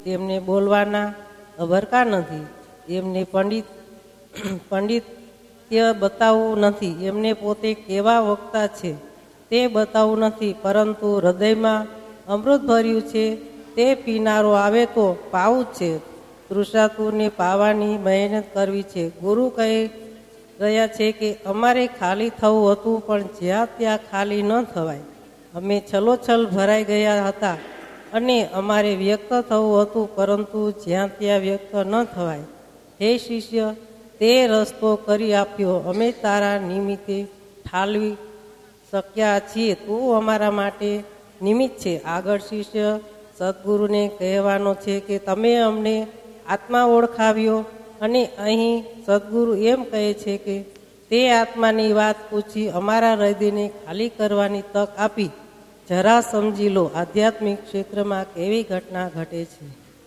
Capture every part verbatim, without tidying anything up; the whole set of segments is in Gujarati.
તેમને બોલવાના અભરકા નથી, એમને પંડિત પંડિત્ય બતાવવું નથી, એમને પોતે કેવા વક્તા છે તે બતાવવું નથી, પરંતુ હૃદયમાં અમૃત ભર્યું છે તે પીનારો આવે તો પાવું જ છે. તૃષાતુરને પાવાની મહેનત કરવી છે. ગુરુ કહી રહ્યા છે કે અમારે ખાલી થવું હતું, પણ જ્યાં ત્યાં ખાલી ન થવાય. અમે છલોછલ ભરાઈ ગયા હતા અને અમારે વ્યક્ત થવું હતું, પરંતુ જ્યાં ત્યાં વ્યક્ત ન થવાય. હે શિષ્ય, તે રસ્તો કરી આપ્યો, અમે તારા નિમિત્તે ઠાલવી શક્યા છીએ, તું અમારા માટે નિમિત્ત છે. આગળ શિષ્ય સદગુરુને કહેવાનો છે કે તમે અમને આત્મા ઓળખાવ્યો, અને અહીં સદગુરુ એમ કહે છે કે તે આત્માની વાત પૂછી અમારા હૃદયને ખાલી કરવાની તક આપી. જરા સમજી લો આધ્યાત્મિક ક્ષેત્રમાં કેવી ઘટના ઘટે છે.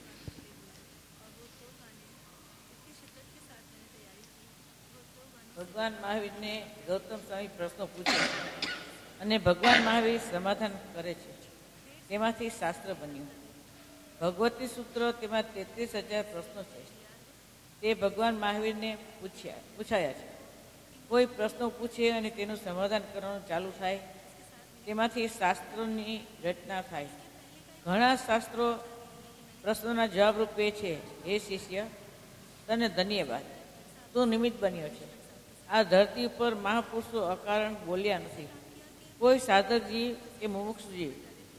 ભગવાન મહાવીરને ગૌતમ સ્વામી પ્રશ્નો પૂછે અને ભગવાન મહાવીર સમાધાન કરે છે. તેમાંથી શાસ્ત્ર બન્યું. ભગવતી સૂત્ર, તેમાં તેત્રીસ હજાર પ્રશ્નો છે. તે ભગવાન મહાવીરને પૂછ્યા પૂછાયા છે. કોઈ પ્રશ્નો પૂછે અને તેનું સમાધાન કરવાનું ચાલુ થાય, તેમાંથી શાસ્ત્રોની રચના થાય. ઘણા શાસ્ત્રો પ્રશ્નોના જવાબ રૂપે છે. હે શિષ્ય, તને ધન્યવાદ, તું નિમિત્ત બન્યો છે. આ ધરતી ઉપર મહાપુરુષો અકારણ બોલ્યા નથી. કોઈ સાધક જીવ કે મુમુક્ષ જીવ,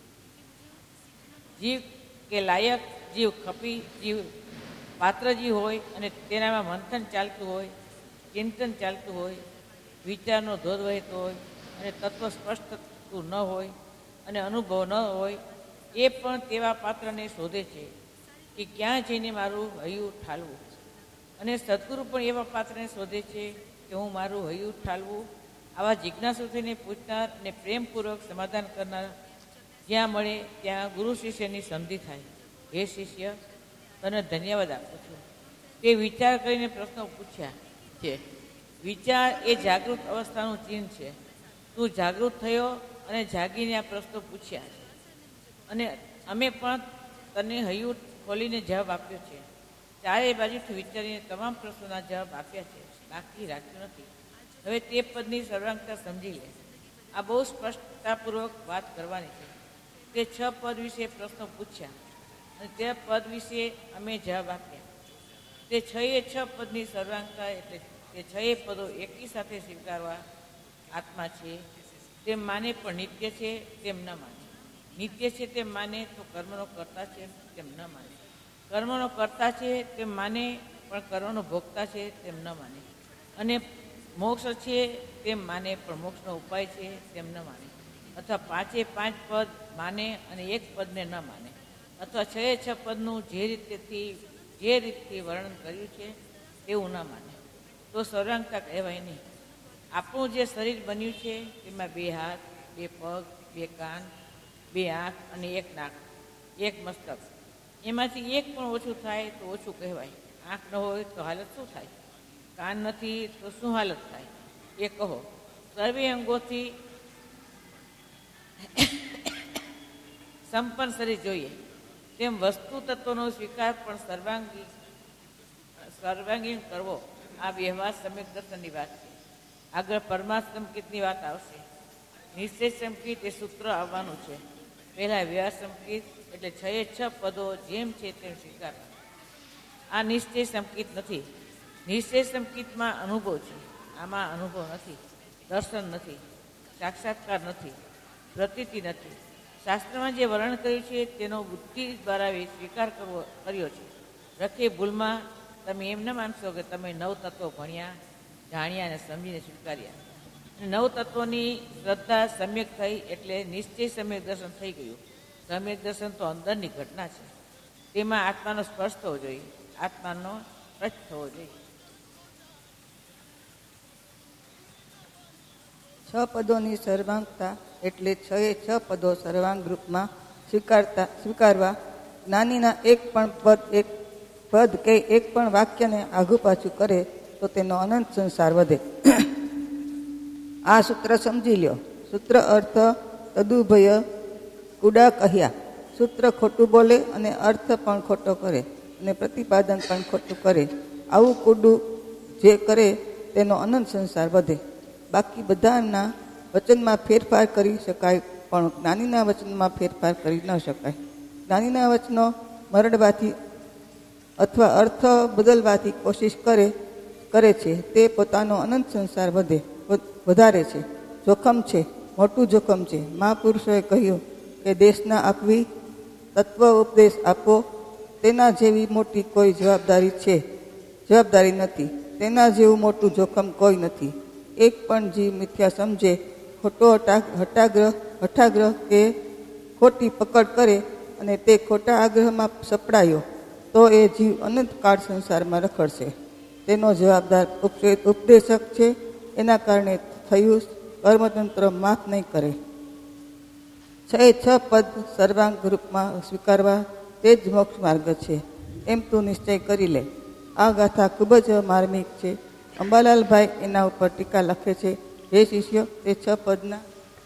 જીવ કે લાયક જીવ, ખપી જીવ, પાત્ર જીવ હોય અને તેનામાં મંથન ચાલતું હોય, ચિંતન ચાલતું હોય, વિચારનો ધોધ વહેતો હોય અને તત્વ સ્પષ્ટ ન હોય અને અનુભવ ન હોય, એ પણ તેવા પાત્રને શોધે છે કે ક્યાં જઈને મારું હૈયું ઠાલવું. અને સદગુરુ પણ એવા પાત્રને શોધે છે કે હું મારું હૈયું ઠાલવું. આવા જિજ્ઞાસુ થઈને પૂછનાર અને પ્રેમપૂર્વક સમાધાન કરનાર જ્યાં મળે ત્યાં ગુરુ શિષ્યની સંધિ થાય. હે શિષ્ય, તને ધન્યવાદ આપું છું. તે વિચાર કરીને પ્રશ્નો પૂછ્યા છે. વિચાર એ જાગૃત અવસ્થાનું ચિહ્ન છે. તું જાગૃત થયો અને જાગીને આ પ્રશ્નો પૂછ્યા છે, અને અમે પણ તને હૈયું ખોલીને જવાબ આપ્યો છે. ચારે બાજુથી વિચારીને તમામ પ્રશ્નોના જવાબ આપ્યા છે, બાકી રાખ્યું નથી. હવે તે પદની સર્વાંગતા સમજી લે. આ બહુ સ્પષ્ટતાપૂર્વક વાત કરવાની છે. તે છ પદ વિશે પ્રશ્નો પૂછ્યા અને તે પદ વિશે અમે જવાબ આપ્યા. તે છ એ છ પદની સર્વાંગતા એટલે તે છ એ પદો એકી સાથે સ્વીકારવા. આત્મા છે તેમ માને પણ નિત્ય છે તેમ ન માને. નિત્ય છે તેમ માને તો કર્મનો કર્તા છે તેમ ન માને. કર્મનો કર્તા છે તેમ માને પણ કર્મનો ભોગતા છે તેમ ન માને. અને મોક્ષ છે તેમ માને પણ મોક્ષનો ઉપાય છે તેમ ન માને. અથવા પાંચે પાંચ પદ માને અને એક પદને ન માને. અથવા છ એ છ પદનું જે રીતેથી જે રીતથી વર્ણન કર્યું છે તેવું ન માને, તો સર્વાંગતા કહેવાય નહીં. આપણું જે શરીર બન્યું છે તેમાં બે હાથ, બે પગ, બે કાન, બે આંખ અને એક નાક, એક મસ્તક, એમાંથી એક પણ ઓછું થાય તો ઓછું કહેવાય. આંખ ન હોય તો હાલત શું થાય? કાન નથી તો શું હાલત થાય એ કહો. સર્વે અંગોથી સંપન્ન શરીર જોઈએ તેમ વસ્તુ તત્વનો સ્વીકાર પણ સર્વાંગી સર્વાંગીણ કરવો. આ વ્યવહાર સમ્યક દર્શનની વાત છે. આગળ પરમાર્થ સંકેતની વાત આવશે. નિશ્ચય સંકેત એ સૂત્ર આવવાનું છે. પહેલાં વ્યવહાર સંકેત એટલે છ એ છ પદો જેમ છે તેમ સ્વીકારવા. આ નિશ્ચય સંકેત નથી. નિશ્ચય સંકેતમાં અનુભવ છે, આમાં અનુભવ નથી, દર્શન નથી, સાક્ષાત્કાર નથી, પ્રતીતિ નથી. શાસ્ત્રમાં જે વર્ણન કર્યું છે તેનો બુદ્ધિ દ્વારા સ્વીકાર કરવો કર્યો છે. રખે ભૂલમાં તમે એમ ન માનશો કે તમે નવ તત્વો ભણ્યા, જાણ્યા અને સમજીને સ્વીકાર્યા. નવ તત્વોની શ્રદ્ધા સમ્યક થઈ એટલે નિશ્ચય સમ્યક દર્શન થઈ ગયું. સમ્યક દર્શન તો અંદરની ઘટના છે. તેમાં આત્માનો સ્પર્શ થવો જોઈએ, આત્માનો ટચ થવો જોઈએ. છ પદોની સર્વાંગતા એટલે છ એ છ પદો સર્વાંગ રૂપમાં સ્વીકારતા સ્વીકારવા. જ્ઞાનીના એક પણ પદ એક પદ કે એક પણ વાક્યને આઘું પાછું કરે તો તેનો અનંત સંસાર વધે. આ સૂત્ર સમજી લ્યો. સૂત્ર અર્થ તદુભય કુડા કહ્યા. સૂત્ર ખોટું બોલે અને અર્થ પણ ખોટો કરે અને પ્રતિપાદન પણ ખોટું કરે. આવું કુડું જે કરે તેનો અનંત સંસાર વધે. બાકી બધાના વચનમાં ફેરફાર કરી શકાય, પણ જ્ઞાનીના વચનમાં ફેરફાર કરી ન શકાય. જ્ઞાનીના વચનો મરડવાથી અથવા અર્થ બદલવાથી કોશિશ કરે કરે છે તે પોતાનો અનંત સંસાર વધે વધારે છે. જોખમ છે, મોટું જોખમ છે. મહાપુરુષોએ કહ્યું કે દેશના આપવી તત્વ ઉપદેશ આપો તેના જેવી મોટી કોઈ જવાબદારી છે જવાબદારી નથી. તેના જેવું મોટું જોખમ કોઈ નથી. એક પણ જીવ મિથ્યા સમજે, ખોટો હટાગ્રહ હઠાગ્રહ કે ખોટી પકડ કરે અને તે ખોટા આગ્રહમાં સપડાયો તો એ જીવ અનંતકાળ સંસારમાં રખડશે. તેનો જવાબદાર ઉપદેશક છે. એના કારણે થયું કર્મતંત્ર માફ નહીં કરે. છ એ છ પદ સર્વાંગ રૂપમાં સ્વીકારવા તે જ મોક્ષ માર્ગ છે એમ તું નિશ્ચય કરી લે. આ ગાથા ખૂબ જ માર્મિક છે. અંબાલાલભાઈ એના ઉપર ટીકા લખે છે. હે શિષ્ય, તે છ પદના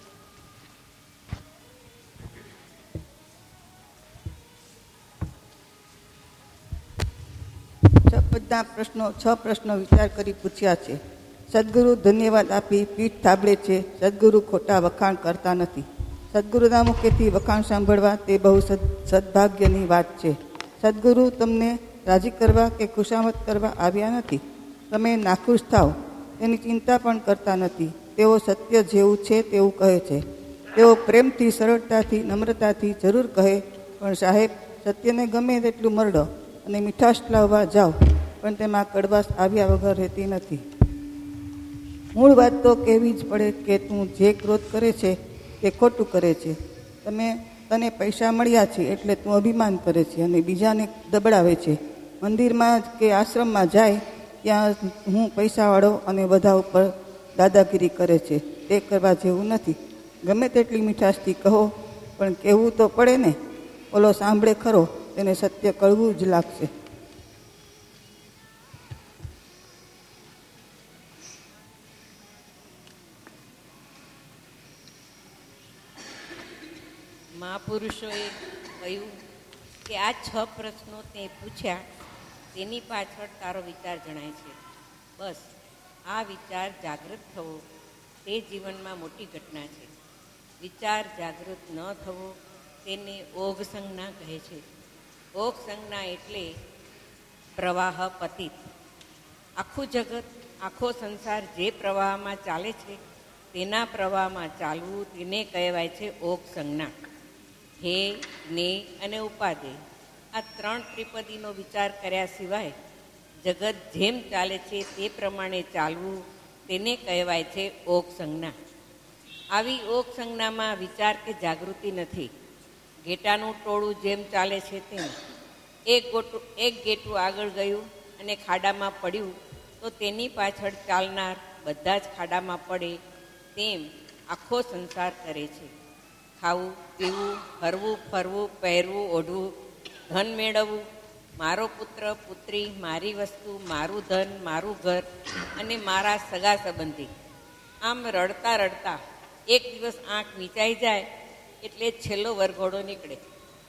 છ પદના પ્રશ્નો છ પ્રશ્નો વિચાર કરી પૂછ્યા છે. સદગુરુ ધન્યવાદ આપી પીઠ થાબડે છે. સદગુરુ ખોટા વખાણ કરતા નથી. સદગુરુના મુખેથી વખાણ સાંભળવા તે બહુ સદભાગ્યની વાત છે. સદગુરુ તમને રાજી કરવા કે ખુશામત કરવા આવ્યા નથી. તમે નાખુશ થાવ તેની ચિંતા પણ કરતા નથી. તેઓ સત્ય જેવું છે તેવું કહે છે. તેઓ પ્રેમથી, સરળતાથી, નમ્રતાથી જરૂર કહે, પણ સાહેબ, સત્યને ગમે તેટલું મરડો અને મીઠાશ લાવવા જાઓ પણ તેમાં કડવાશ આવ્યા વગર રહેતી નથી. મૂળ વાત તો કહેવી જ પડે કે તું જે ક્રોધ કરે છે તે ખોટું કરે છે. તમે તને પૈસા મળ્યા છે એટલે તું અભિમાન કરે છે અને બીજાને દબડાવે છે. મંદિરમાં કે આશ્રમમાં જાય ત્યાં હું પૈસાવાળો અને બધા ઉપર દાદાગીરી કરે છે. તે કરવા જેવું નથી. ગમે તેટલી મીઠાશથી કહો પણ કહેવું તો પડે ને. ઓલો સાંભળે ખરો, તેને સત્ય કળવું જ લાગશે. મહાપુરુષોએ કહ્યું કે આ છ પ્રશ્નો તે પૂછ્યા તેની પાછળ તારો વિચાર જણાય છે. બસ આ વિચાર જાગૃત થવો તે જીવનમાં મોટી ઘટના છે. વિચાર જાગૃત ન થવો તેને ઓઘ સંજ્ઞા કહે છે. ઓઘ સંજ્ઞા એટલે પ્રવાહ પતિત. આખું જગત, આખો સંસાર જે પ્રવાહમાં ચાલે છે તેના પ્રવાહમાં ચાલવું તેને કહેવાય છે ઓઘ સંજ્ઞા. હે, ને અને ઉપાદેય આ ત્રણ ત્રિપદીનો વિચાર કર્યા સિવાય જગત જેમ ચાલે છે તે પ્રમાણે ચાલવું તેને કહેવાય છે ઓઘ સંજ્ઞા. આવી ઓઘ સંજ્ઞામાં વિચાર કે જાગૃતિ નથી. ઘેટાનું ટોળું જેમ ચાલે છે તેમ એક ગોટું એક ઘેટું આગળ ગયું અને ખાડામાં પડ્યું તો તેની પાછળ ચાલનાર બધા જ ખાડામાં પડે તેમ આખો સંસાર કરે છે. ખાવું, પીવું, હરવું, ફરવું, પહેરવું, ઓઢવું, ધન મેળવવું, મારો પુત્ર પુત્રી, મારી વસ્તુ, મારું ધન, મારું ઘર અને મારા સગા સંબંધી. આમ રડતા રડતા એક દિવસ આંખ મીચાઈ જાય એટલે છેલ્લો વરઘોડો નીકળે.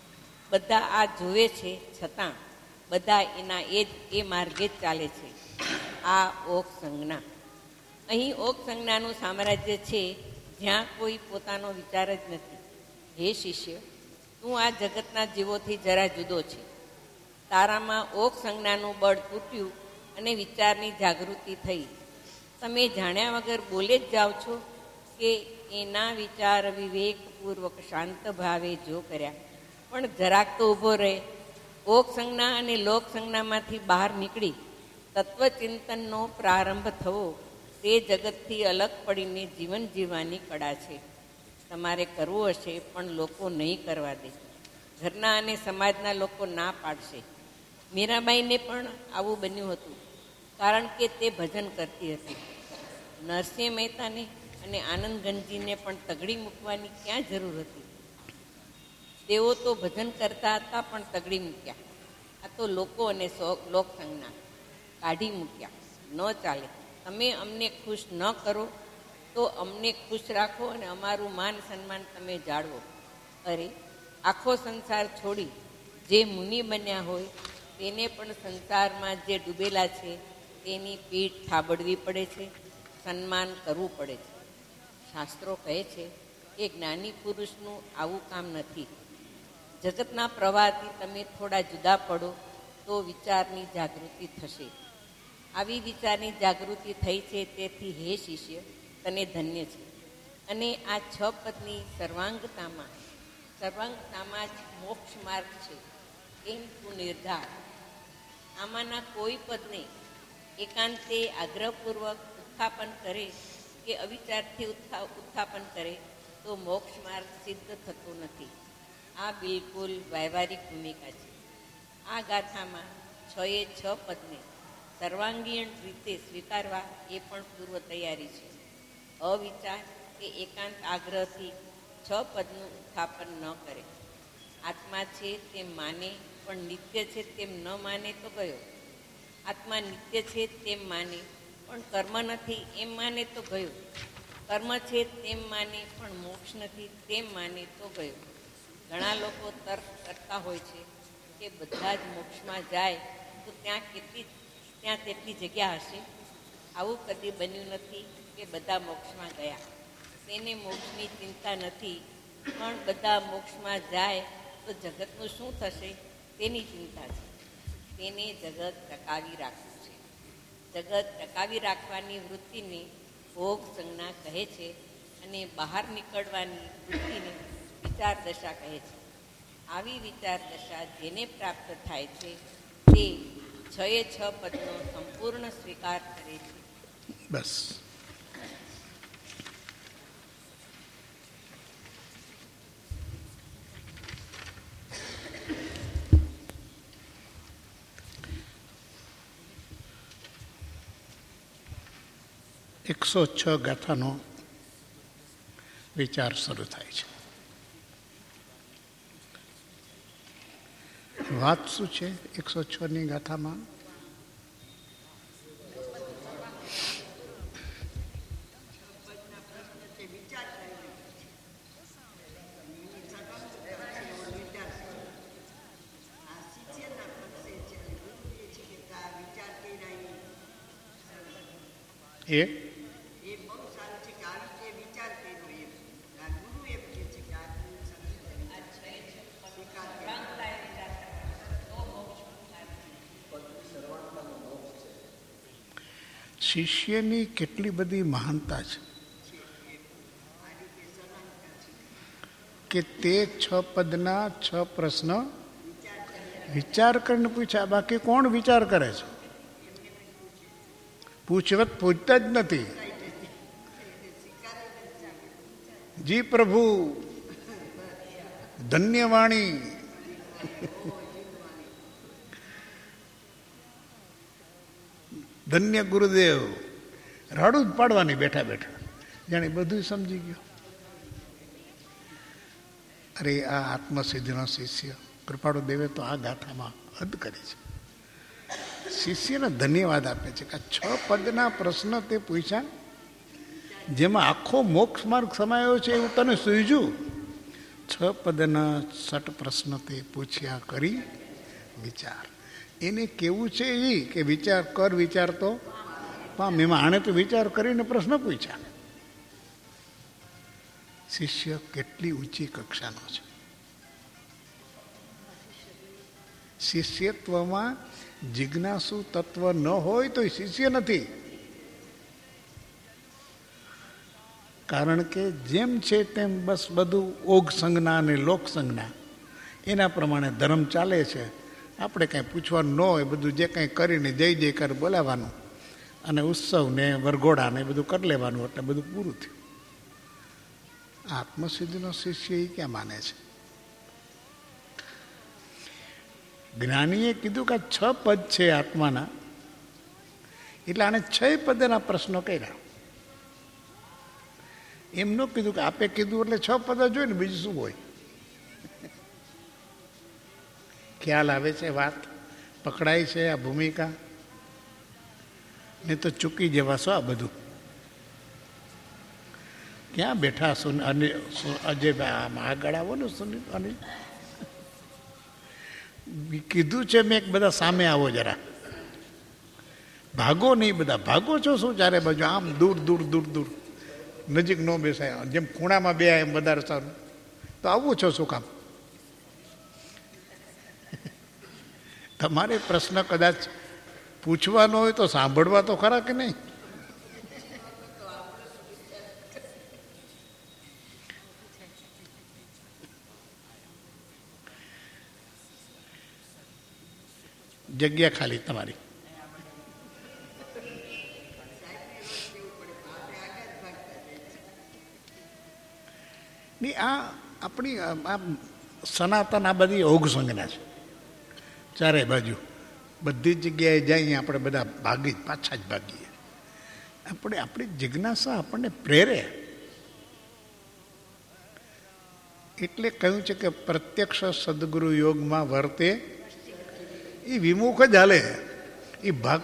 બધા આ જુએ છે છતાં બધા એના એ જ એ માર્ગે જ ચાલે છે. આ ઓઘ સંજ્ઞા. અહીં ઓઘ સંજ્ઞાનું સામ્રાજ્ય છે જ્યાં કોઈ પોતાનો વિચાર જ નથી. હે શિષ્ય, તું આ જગતના જીવોથી જરા જુદો છે. તારામાં ઓઘ સંજ્ઞાનું બળ તૂટ્યું અને વિચારની જાગૃતિ થઈ. તમે જાણ્યા વગર બોલે જ જાઓ છો કે એના વિચાર વિવેકપૂર્વક શાંત ભાવે જો કર્યા પણ જરાક તો ઊભો રહે. ઓઘ સંજ્ઞા અને લોક સંજ્ઞામાંથી બહાર નીકળી તત્વચિંતનનો પ્રારંભ થવો તે જગતથી અલગ પડીને જીવન જીવવાની કળા છે. તમારે કરવું હશે પણ લોકો નહીં કરવા દે. ઘરના અને સમાજના લોકો ના પાડશે. મીરાબાઈને પણ આવું બન્યું હતું કારણ કે તે ભજન કરતી હતી. નરસિંહ મહેતાને અને આનંદગંજીને પણ તગડી મૂકવાની ક્યાં જરૂર હતી? તેઓ તો ભજન કરતા હતા પણ તગડી મૂક્યા. આ તો લોકો અને લોક સંજ્ઞા કાઢી મૂક્યા. ન ચાલે. તમે અમને ખુશ ન કરો તો અમને ખુશ રાખો અને અમારું માન સન્માન તમે જાળવો. અરે આખો સંસાર છોડી જે મુનિ બન્યા હોય તેને પણ સંસારમાં જે ડૂબેલા છે તેની પીઠ થાબડવી પડે છે, સન્માન કરવું પડે છે. શાસ્ત્રો કહે છે કે જ્ઞાની પુરુષનું આવું કામ નથી. જગતના પ્રવાહથી તમે થોડા જુદા પડો તો વિચારની જાગૃતિ થશે. આવી વિચારની જાગૃતિ થઈ છે, તેથી હે શિષ્ય તને ધન્ય છે. અને આ છ પદની સર્વાંગતામાં સર્વાંગતામાં જ મોક્ષ માર્ગ છે એમ તું નિર્ધાર. આમાંના કોઈ પદને એકાંતે આગ્રહપૂર્વક ઉત્થાપન કરે કે અવિચારથી ઉત્થા ઉત્થાપન કરે તો મોક્ષ માર્ગ સિદ્ધ થતો નથી. આ બિલકુલ વ્યવહારિક ભૂમિકા છે. આ ગાથામાં છ એ છ પદને સર્વાંગીણ રીતે સ્વીકારવા એ પણ પૂર્વ તૈયારી છે. અવિચાર કે એકાંત આગ્રહથી છ પદનું ઉત્થાપન ન કરે. આત્મા છે તેમ માને પણ નિત્ય છે તેમ ન માને તો ગયો. આત્મા નિત્ય છે તેમ માને પણ કર્મ નથી એમ માને તો ગયો. કર્મ છે તેમ માને પણ મોક્ષ નથી તેમ માને તો ગયો. ઘણા લોકો તર્ક કરતા હોય છે કે બધા જ મોક્ષમાં જાય તો ત્યાં કેટલી ત્યાં તેટલી જગ્યા હશે. આવું કદી બન્યું નથી કે બધા મોક્ષમાં ગયા. તેને મોક્ષની ચિંતા નથી, પણ બધા મોક્ષમાં જાય તો જગતનું શું થશે તેની ચિંતા છે. તેને જગત ટકાવી રાખવું છે. જગત ટકાવી રાખવાની વૃત્તિને ભોગ સંજ્ઞા કહે છે અને બહાર નીકળવાની વૃત્તિને વિચાર દશા કહે છે. આવી વિચાર દશા જેને પ્રાપ્ત થાય છે તે છ એ છ પદનો સંપૂર્ણ સ્વીકાર કરે છે. બસ. એકસો છ ગાથાનો વિચાર શરૂ થાય છે. વાત શું છે એકસો છ ની ગાથામાં? એ શિષ્યની કેટલી બધી મહાનતા છે કે તે છ પદના છ પ્રશ્ન વિચાર કરીને પૂછ્યા. બાકી કોણ વિચાર કરે છે? પૂછવત પૂછતા જ નથી. જી પ્રભુ, ધન્યવાણી. ધન્ય ગુરુદેવ. રાડું જ પાડવાની બેઠા બેઠા, જાણે બધું સમજી ગયો. અરે આ આત્મસિદ્ધિનો શિષ્ય કૃપાળુ દેવે તો આ ગાથામાં હદ કરી છે. શિષ્યને ધન્યવાદ આપે છે કે છ પદના પ્રશ્ન તે પૂછ્યા, જેમાં આખો મોક્ષ માર્ગ સમાયો છે એવું તને સૂઝ્યું. છ પદના સટ પ્રશ્ન તે પૂછ્યા કરી વિચાર. એને કેવું છે એ કે વિચાર કર, વિચાર તો પામ. એમાં આણે તો વિચાર કરીને પ્રશ્ન પૂછ્યા. શિષ્ય કેટલી ઊંચી કક્ષાનો છે. શિષ્યત્વમાં જિજ્ઞાસુ તત્વ ન હોય તો શિષ્ય નથી. કારણ કે જેમ છે તેમ બસ બધું ઓગ સંજ્ઞા અને લોક સંજ્ઞા એના પ્રમાણે ધર્મ ચાલે છે. આપણે કાંઈ પૂછવાનું ન હોય, બધું જે કાંઈ કરીને જય જયકાર બોલાવાનું અને ઉત્સવ ને વરઘોડા ને બધું કરી લેવાનું, એટલે બધું પૂરું થયું. આત્મસિદ્ધિનો શિષ્ય એ ક્યાં માને છે? જ્ઞાનીએ કીધું કે છ પદ છે આત્માના, એટલે આને છ પદના પ્રશ્નો કર્યા. એમ ન કીધું કે આપે કીધું એટલે છ પદ જ હોય ને, બીજું શું હોય? ખ્યાલ આવે છે? વાત પકડાય છે? આ ભૂમિકા ને તો ચૂકી જવાશો. આ બધું ક્યાં બેઠા સુન અને અજય આગળ આવો ને સુનિલ અને કીધું છે મેં બધા સામે આવો જરા, ભાગો નહીં, બધા ભાગો છો શું ચારે બાજુ, આમ દૂર દૂર દૂર દૂર, નજીક ન બેસાય, જેમ ખૂણામાં બે એમ વધારે સારું. તો આવું છો શું કામ? તમારે પ્રશ્ન કદાચ પૂછવાનો હોય તો સાંભળવા તો ખરા કે નહીં? જગ્યા ખાલી તમારી. ની આ આપણી આ સનાતન આ બધી ઓઘ સંજ્ઞા છે ચારે બાજુ. બધી જ જગ્યાએ જઈએ આપણે બધા ભાગી જ પાછા જ ભાગીએ. આપણે આપણી જિજ્ઞાસા આપણને પ્રેરે. એટલે કહ્યું છે કે પ્રત્યક્ષ સદગુરુ યોગમાં વર્તે એ વિમુખ જ હાલે. એ ભાગ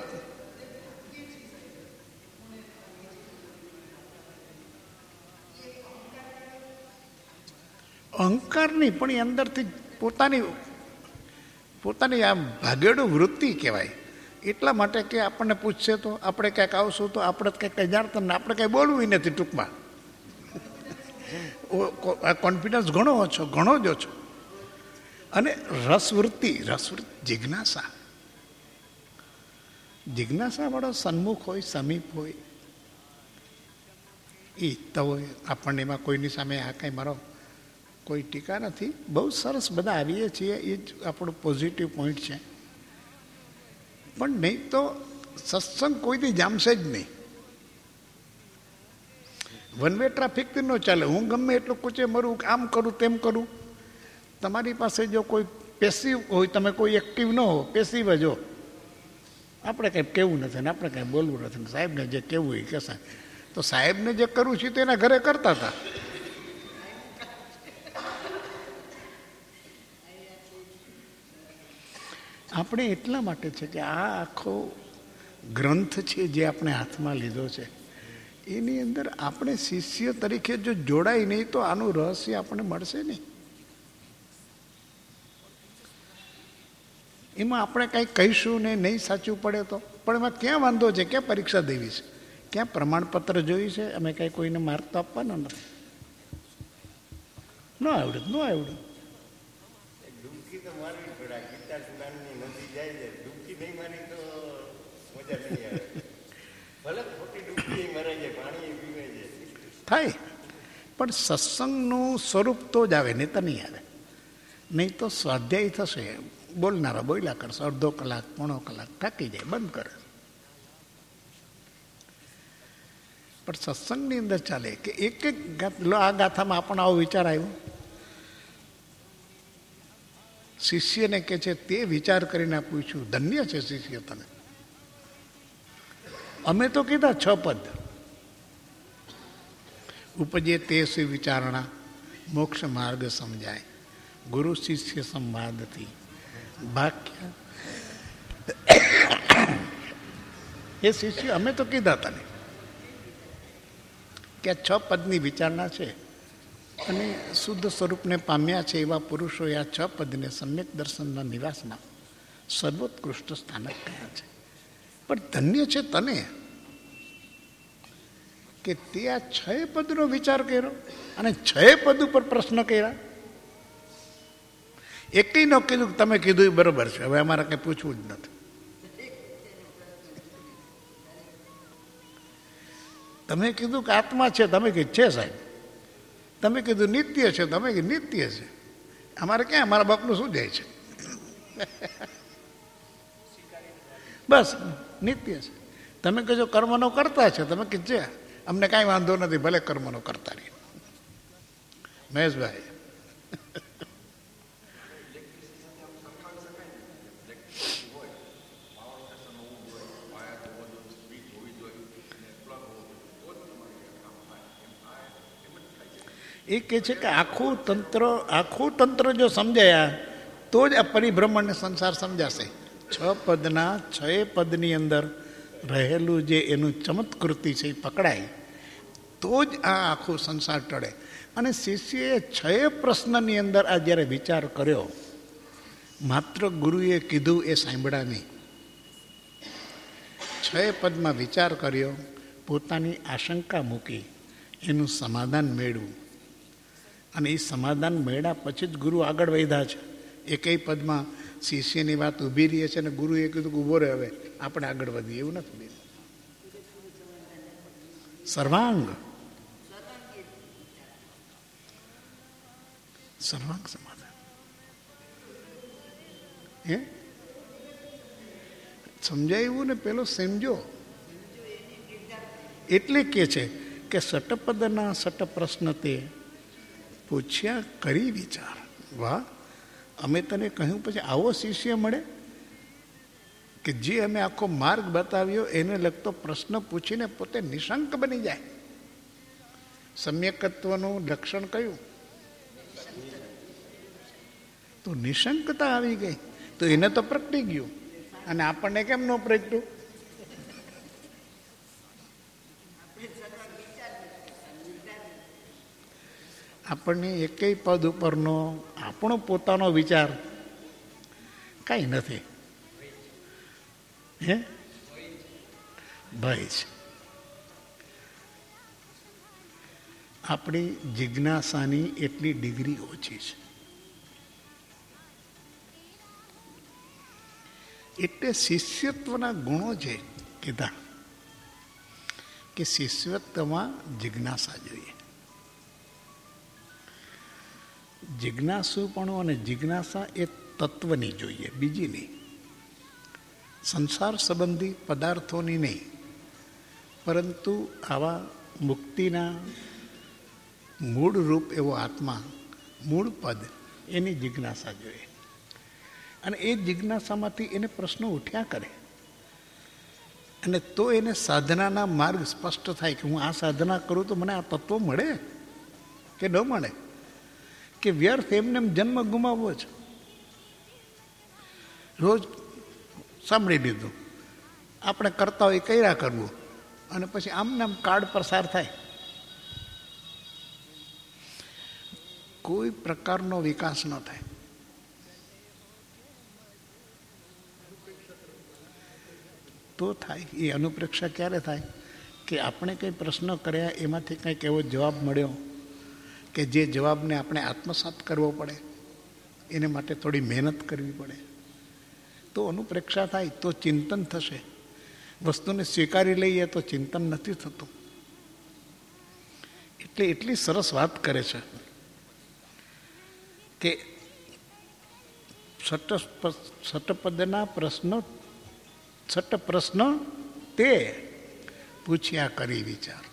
અહંકાર નહીં, પણ એ અંદરથી પોતાની પોતાની આમ ભાગેડું વૃત્તિ કહેવાય. એટલા માટે કે આપણને પૂછશે તો આપણે ક્યાંક આવશું તો આપણે કંઈક કંઈ જાણતા ને આપણે કંઈ બોલવું નથી. ટૂંકમાં કોન્ફિડન્સ ઘણો ઓછો, ઘણો જ ઓછો. અને રસવૃત્તિ, રસવૃત્તિ જિજ્ઞાસા, જિજ્ઞાસા વાળો સન્મુખ હોય, સમીપ હોય, એ ઈચ્છતા હોય આપણને. એમાં કોઈની સામે આ કંઈ મારો કોઈ ટીકા નથી. બહુ સરસ બધા આવીએ છીએ, એ જ આપણું પોઝિટિવ પોઈન્ટ છે. પણ નહીં તો સત્સંગ કોઈથી જામશે જ નહીં. વન વે ટ્રાફિકથી ન ચાલે. હું ગમે એટલું કૂચે મરું, આમ કરું તેમ કરું. તમારી પાસે જો કોઈ પેસિવ હોય, તમે કોઈ એક્ટિવ ન હો, પેસિવ જ હો, આપણે કંઈ કહેવું નથી ને આપણે કંઈ બોલવું નથી, સાહેબને જે કહેવું એ કહેશે. તો સાહેબને જે કરવું છે તે એના ઘરે કરતા હતા. આપણે એટલા માટે છે કે આ આખો ગ્રંથ છે જે આપણે હાથમાં લીધો છે, એની અંદર આપણે શિષ્ય તરીકે જો જોડાય નહીં તો આનું રહસ્ય આપણને મળશે નહીં. એમાં આપણે કંઈ કહીશું ને નહીં સાચું પડે તો, પણ એમાં ક્યાં વાંધો છે? ક્યાં પરીક્ષા દેવી છે? ક્યાં પ્રમાણપત્ર જોઈ છે? અમે કાંઈ કોઈને માર્ક તો આપવાનો નથી. ન આવડે ન આવડે થાય. પણ સત્સંગનું સ્વરૂપ તો જ આવે, નહીં તો નહીં આવે. નહીં તો સ્વાધ્યાય થશે, બોલનારા બોલ્યા કરશે, અડધો કલાક પોણો કલાક થાકી જાય, બંધ કરે. પણ સત્સંગની અંદર ચાલે કે એક એક આ ગાથામાં આપણને આવો વિચાર આવ્યો. શિષ્યને કે છે તે વિચાર કરીને પૂછ્યું, ધન્ય છે શિષ્ય તને. અમે તો કીધા છ પદ ઉપજે તે સી વિચારણા, મોક્ષ માર્ગ સમજાય, ગુરુ શિષ્ય સંવાદથી ભાગ્ય. એ શિષ્ય અમે તો કીધા તને કે આ છ પદની વિચારણા છે અને શુદ્ધ સ્વરૂપને પામ્યા છે એવા પુરુષોએ આ છ પદને સમ્યક દર્શનના નિવાસમાં સર્વોત્કૃષ્ટ સ્થાનક કર્યા છે. પણ ધન્ય છે તને કે તે આ છ પદનો વિચાર કર્યો અને છ પદ ઉપર પ્રશ્ન કર્યા. એકેય ન કીધું કે તમે કીધું એ બરોબર છે, હવે અમારે કંઈ પૂછવું જ નથી. તમે કીધું કે આત્મા છે, તમે કીધું છે સાહેબ. તમે કીધું નિત્ય છે, તમે કીધું નિત્ય છે. અમારે ક્યાં અમારા બાપનું શું જાય છે? બસ નિત્ય છે. તમે કહેજો કર્મનો કરતા છે, તમે કીધું છે અમને કાંઈ વાંધો નથી, ભલે કર્મનો કરતા રહીએ. મહેશભાઈ એ કહે છે કે આખું તંત્ર આખું તંત્ર જો સમજાયા તો જ આ પરિભ્રમણને સંસાર સમજાશે. છ પદના છ પદની અંદર રહેલું જે એનું ચમત્કૃતિ છે એ પકડાય તો જ આ આખો સંસાર ટળે. અને શિષ્યએ છ પ્રશ્નની અંદર આ જ્યારે વિચાર કર્યો માત્ર ગુરુએ કીધું એ સાંભળ્યા નહીં. છ પદમાં વિચાર કર્યો, પોતાની આશંકા મૂકી, એનું સમાધાન મેળવું, અને એ સમાધાન મેળ્યા પછી જ ગુરુ આગળ વધ્યા છે. એકેય પદમાં શિષ્યની વાત ઊભી રહી છે અને ગુરુએ કીધું કે ઊભો રહે, હવે આપણે આગળ વધીએ, એવું નથી. સર્વાંગ સર્વાંગ સમાધાન હે સમજાયું ને, પેલો સમજો એટલે કે છે કે સટપદના સટ પ્રશ્ન તે પૂછ્યા કરી વિચાર. વાહ, અમે તને કહ્યું પછી આવો શિષ્ય મળે કે જે અમે આખો માર્ગ બતાવ્યો એને લગતો પ્રશ્ન પૂછીને પોતે નિશંક બની જાય. સમ્યકત્વનું લક્ષણ કયું? તો નિશંકતા આવી ગઈ, તો એને તો પ્રગટી ગયું, અને આપણને કેમ ન પ્રગટ્યું? આપણને એકેય પદ ઉપરનો આપણો પોતાનો વિચાર કઈ નથી. હે ભય છે. આપણી જિજ્ઞાસાની એટલી ડિગ્રી ઓછી છે. એટલે શિષ્યત્વના ગુણો છે કીધા કે શિષ્યત્વમાં જિજ્ઞાસા જોઈએ. જિજ્ઞાસુપણું અને જિજ્ઞાસા એ તત્વની જોઈએ, બીજી નહીં. સંસાર સંબંધી પદાર્થોની નહીં, પરંતુ આવા મુક્તિના મૂળ રૂપ એવો આત્મા, મૂળ પદ, એની જિજ્ઞાસા જોઈએ. અને એ જિજ્ઞાસામાંથી એને પ્રશ્નો ઉઠ્યા કરે, અને તો એને સાધનાના માર્ગ સ્પષ્ટ થાય કે હું આ સાધના કરું તો મને આ તત્વ મળે કે ન મળે, કે વ્યર્થ એમને જન્મ ગુમાવવો છે. રોજ સાંભળી લીધું, આપણે કરતા હોય કર્યા કરવું, અને પછી આમને આમ કાર્ડ પસાર થાય. કોઈ પ્રકારનો વિકાસ ન થાય. તો થાય એ અનુપ્રેક્ષા ક્યારે થાય કે આપણે કંઈ પ્રશ્ન કર્યા એમાંથી કંઈક એવો જવાબ મળ્યો કે જે જવાબને આપણે આત્મસાત કરવો પડે, એને માટે થોડી મહેનત કરવી પડે, તો અનુપ્રેક્ષા થાય, તો ચિંતન થશે. વસ્તુને સ્વીકારી લઈએ તો ચિંતન નથી થતું. એટલે એટલી સરસ વાત કરે છે કે સટ સટપદના પ્રશ્નો સટ પ્રશ્ન તે પૂછ્યા કરી વિચાર.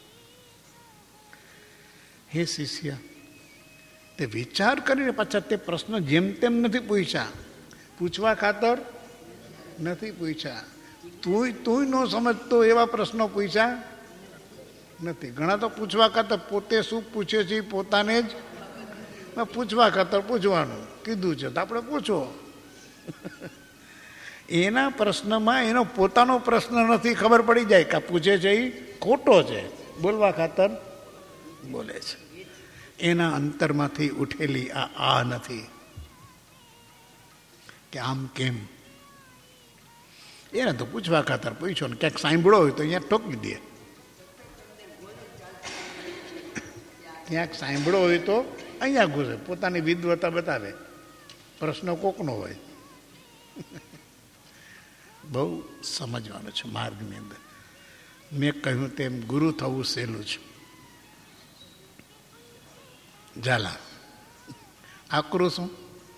હે શિષ્ય, તે વિચાર કરીને પાછા તે પ્રશ્ન જેમ તેમ નથી પૂછ્યા, પૂછવા ખાતર નથી પૂછ્યા. તું તું ન સમજતો એવા પ્રશ્નો પૂછ્યા નથી. ઘણા તો પૂછવા ખાતર પોતે શું પૂછે છે પોતાને જ પૂછવા ખાતર પૂછવાનું કીધું છે તો આપણે પૂછો. એના પ્રશ્નમાં એનો પોતાનો પ્રશ્ન નથી, ખબર પડી જાય કે પૂછે છે એ ખોટો છે, બોલવા ખાતર બોલે છે. એના અંતરમાંથી ઉઠેલી આ આ નથી કે આમ કેમ. એને તો પૂછવા ખાતર પૂછો ને ક્યાંક સાંભળો હોય તો અહીંયા ઠોકી દે, ક્યાંક સાંભળો હોય તો અહીંયા ઘૂસે, પોતાની વિદ્વતા બતાવે. પ્રશ્ન કોકનો હોય. બહુ સમજવાનું છે માર્ગની અંદર. મેં કહ્યું તેમ ગુરુ થવું સહેલું છે. ઝાલા આકરું શું?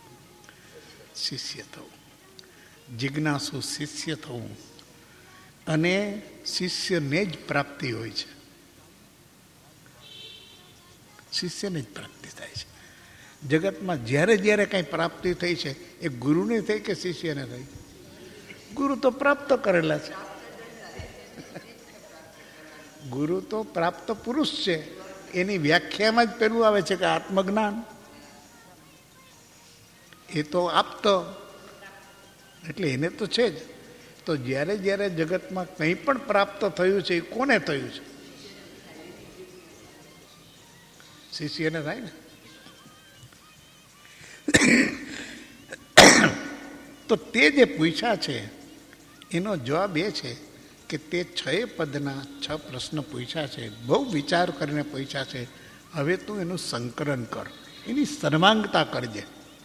શિષ્ય થવું. જિજ્ઞાસુ શિષ્ય થવું, અને શિષ્યને જ પ્રાપ્તિ હોય છે. શિષ્યને જ પ્રાપ્તિ થાય છે. જગતમાં જ્યારે જ્યારે કાંઈ પ્રાપ્તિ થઈ છે એ ગુરુને થઈ કે શિષ્યને થઈ? ગુરુ તો પ્રાપ્ત કરેલા છે. ગુરુ તો પ્રાપ્ત પુરુષ છે. એની વ્યાખ્યામાં જ પેલું આવે છે કે આત્મજ્ઞાન. એ તો આપતો, એટલે એને તો છે જ. તો જ્યારે જ્યારે જગતમાં કંઈ પણ પ્રાપ્ત થયું છે એ કોને થયું છે? શિષ્યને થાય ને. તો તે જે પૂછ્યા છે એનો જવાબ એ છે કે તે છ પદના છ પ્રશ્ન પૂછ્યા છે, બહુ વિચાર કરીને પૂછ્યા છે. હવે તું એનું સંકલન કર, એની સર્વાંગતા કરજે.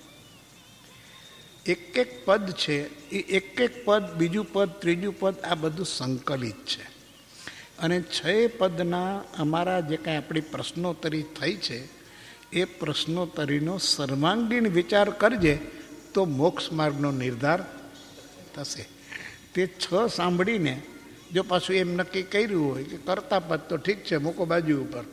એક એક પદ છે એ એક એક પદ, બીજું પદ, ત્રીજું પદ, આ બધું સંકલિત છે. અને છ પદના અમારા જે કાંઈ આપણી પ્રશ્નોત્તરી થઈ છે એ પ્રશ્નોત્તરીનો સર્વાંગીણ વિચાર કરજે તો મોક્ષ માર્ગનો નિર્ધાર થશે. તે છ સાંભળીને જો પાછું એમ નક્કી કર્યું હોય કે કરતા પદ તો ઠીક છે, મૂકો બાજુ ઉપર,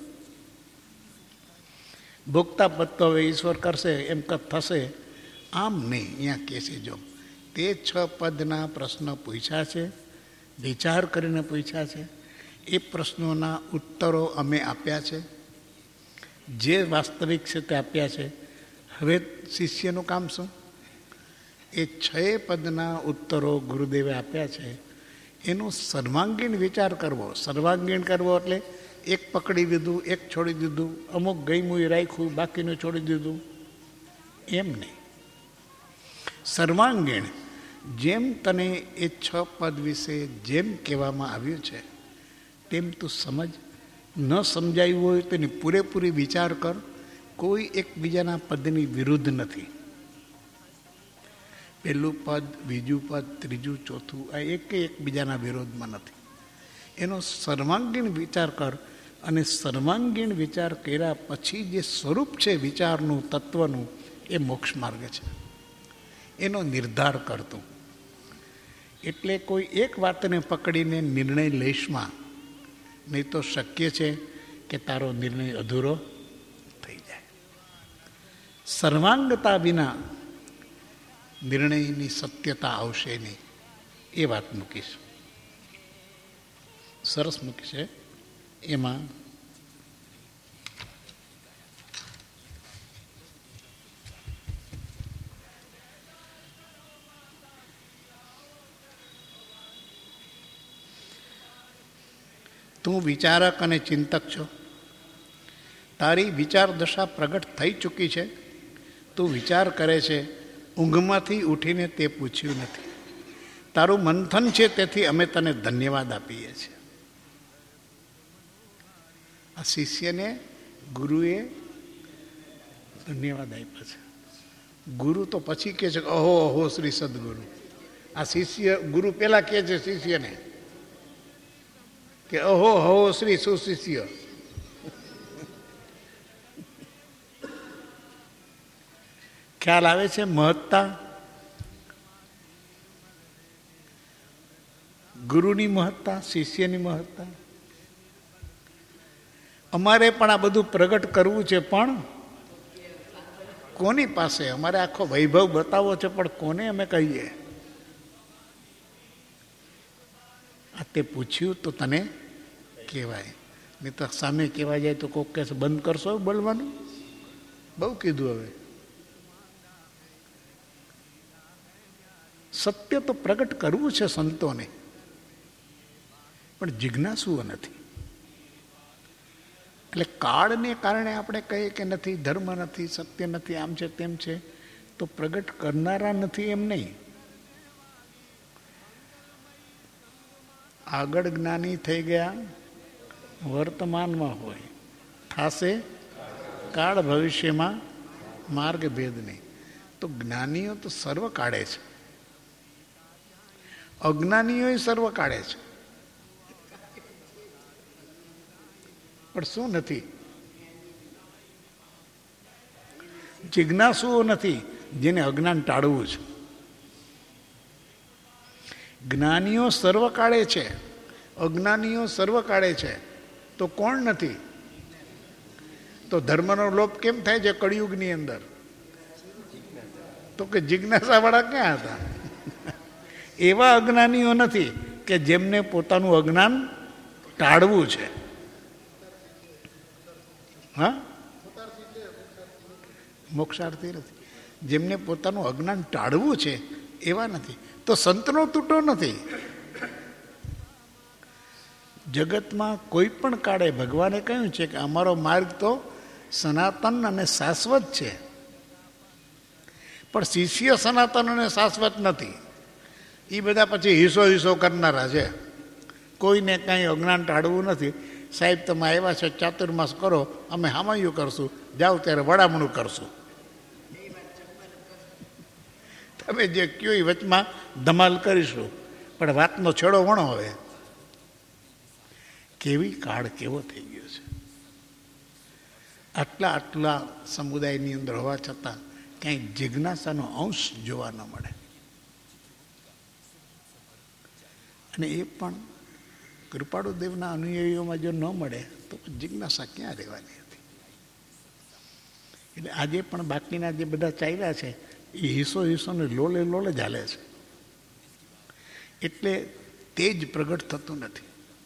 ભોગતા પદ તો હવે ઈશ્વર કરશે, એમ થશે, આમ નહીં. અહીંયા કહે છે જો તે છ પદના પ્રશ્ન પૂછ્યા છે, વિચાર કરીને પૂછ્યા છે, એ પ્રશ્નોના ઉત્તરો અમે આપ્યા છે, જે વાસ્તવિક છે તે આપ્યા છે. હવે શિષ્યનું કામ શું? એ છ પદના ઉત્તરો ગુરુદેવે આપ્યા છે એનો સર્વાંગીણ વિચાર કરવો. સર્વાંગીણ કરવો એટલે એક પકડી દીધું, એક છોડી દીધું, અમુક ગયમું રાખ્યું, બાકીનું છોડી દીધું, એમ નહીં. સર્વાંગીણ જેમ તને એ છ પદ વિશે જેમ કહેવામાં આવ્યું છે તેમ તું સમજ. ન સમજાયું હોય તેની પૂરેપૂરી વિચાર કર. કોઈ એકબીજાના પદની વિરુદ્ધ નથી. પહેલું પદ, બીજું પદ, ત્રીજું, ચોથું, આ એક એકબીજાના વિરોધમાં નથી. એનો સર્વાંગીણ વિચાર કર. અને સર્વાંગીણ વિચાર કર્યા પછી જે સ્વરૂપ છે વિચારનું, તત્વનું, એ મોક્ષ માર્ગ છે. એનો નિર્ધાર કરતું. એટલે કોઈ એક વાતને પકડીને નિર્ણય લઈશમાં, નહીં તો શક્ય છે કે તારો નિર્ણય અધૂરો થઈ જાય. સર્વાંગતા વિના નિર્ણયની સત્યતા આવશે નહીં. એ વાત મૂકીશ, સરસ મૂકી છે. એમાં તું વિચારક અને ચિંતક છો. તારી વિચાર દશા પ્રગટ થઈ ચૂકી છે. તું વિચાર કરે છે, ઊંઘમાંથી ઉઠીને તે પૂછ્યું નથી. તારું મંથન છે, તેથી અમે તને ધન્યવાદ આપીએ છીએ. આ શિષ્યને ગુરુએ ધન્યવાદ આપ્યા છે. ગુરુ તો પછી કહે છે અહો અહો શ્રી સદગુરુ. આ શિષ્ય, ગુરુ પેલા કહે છે શિષ્યને કે અહો હો શ્રી સુશિષ્ય. ખ્યાલ આવે છે મહત્તા, ગુરુની મહત્તા, શિષ્યની મહત્તા. અમારે પણ આ બધું પ્રગટ કરવું છે, પણ કોની પાસે? અમારે આખો વૈભવ બતાવવો છે, પણ કોને અમે કહીએ? આ તે પૂછ્યું તો તને કહેવાય, નહીં તો સામે કહેવાય જાય તો કોક કહેશે બંધ કરશો બોલવાનું. બહુ કીધું. હવે સત્ય તો પ્રગટ કરવું છે સંતોને, પણ જિજ્ઞાસુઓ નથી. એટલે કાળને કારણે આપણે કહીએ કે નથી, ધર્મ નથી, સત્ય નથી, આમ છે તેમ છે, તો પ્રગટ કરનારા નથી એમ નહીં. આગળ જ્ઞાની થઈ ગયા, વર્તમાનમાં હોય, થાશે કાળ ભવિષ્યમાં માર્ગ ભેદ નહીં. તો જ્ઞાનીઓ તો સર્વ કાઢે છે, અજ્ઞાનીઓ સર્વ કાઢે છે. પણ શું નથી? જિજ્ઞાસુઓ નથી, જેને અજ્ઞાન ટાળવું છે. જ્ઞાનીઓ સર્વ કાઢે છે, અજ્ઞાનીઓ સર્વ કાઢે છે, તો કોણ નથી? તો ધર્મનો લોપ કેમ થાય છે કળિયુગની અંદર? તો કે જિજ્ઞાસા વાળા ક્યાં હતા? એવા અજ્ઞાનીઓ નથી કે જેમને પોતાનું અજ્ઞાન ટાળવું છે. હા, મોક્ષાર્થી નથી. જેમને પોતાનું અજ્ઞાન ટાળવું છે એવા નથી. તો સંતનો તૂટો નથી. જગતમાં કોઈ પણ કાળે ભગવાને કહ્યું છે કે અમારો માર્ગ તો સનાતન અને શાશ્વત છે. પણ શિષ્ય સનાતન અને શાશ્વત નથી. એ બધા પછી હિસ્સો હિસ્સો કરનારા છે. કોઈને કાંઈ અજ્ઞાન ટાળવું નથી. સાહેબ તમે આવ્યા છો, ચાતુર્માસ કરો, અમે હામાયું કરશું, જાઓ ત્યારે વડામણું કરશું. તમે જે કયો એ વચમાં ધમાલ કરીશું, પણ વાતનો છેડો વણો. હવે કેવી કાળ કેવો થઈ ગયો છે. આટલા આટલા સમુદાયની અંદર હોવા છતાં ક્યાંય જિજ્ઞાસાનો અંશ જોવા ન મળે. અને એ પણ કૃપાળુ દેવના અનુયાયીઓમાં જો ન મળે તો જિજ્ઞાસા ક્યાં રહેવાની હતી. એટલે આજે પણ બાકીના જે બધા ચાલ્યા છે એ હિસ્સો હિસ્સોને લોલે લોલે જ હાલે છે. એટલે તેજ પ્રગટ થતું નથી.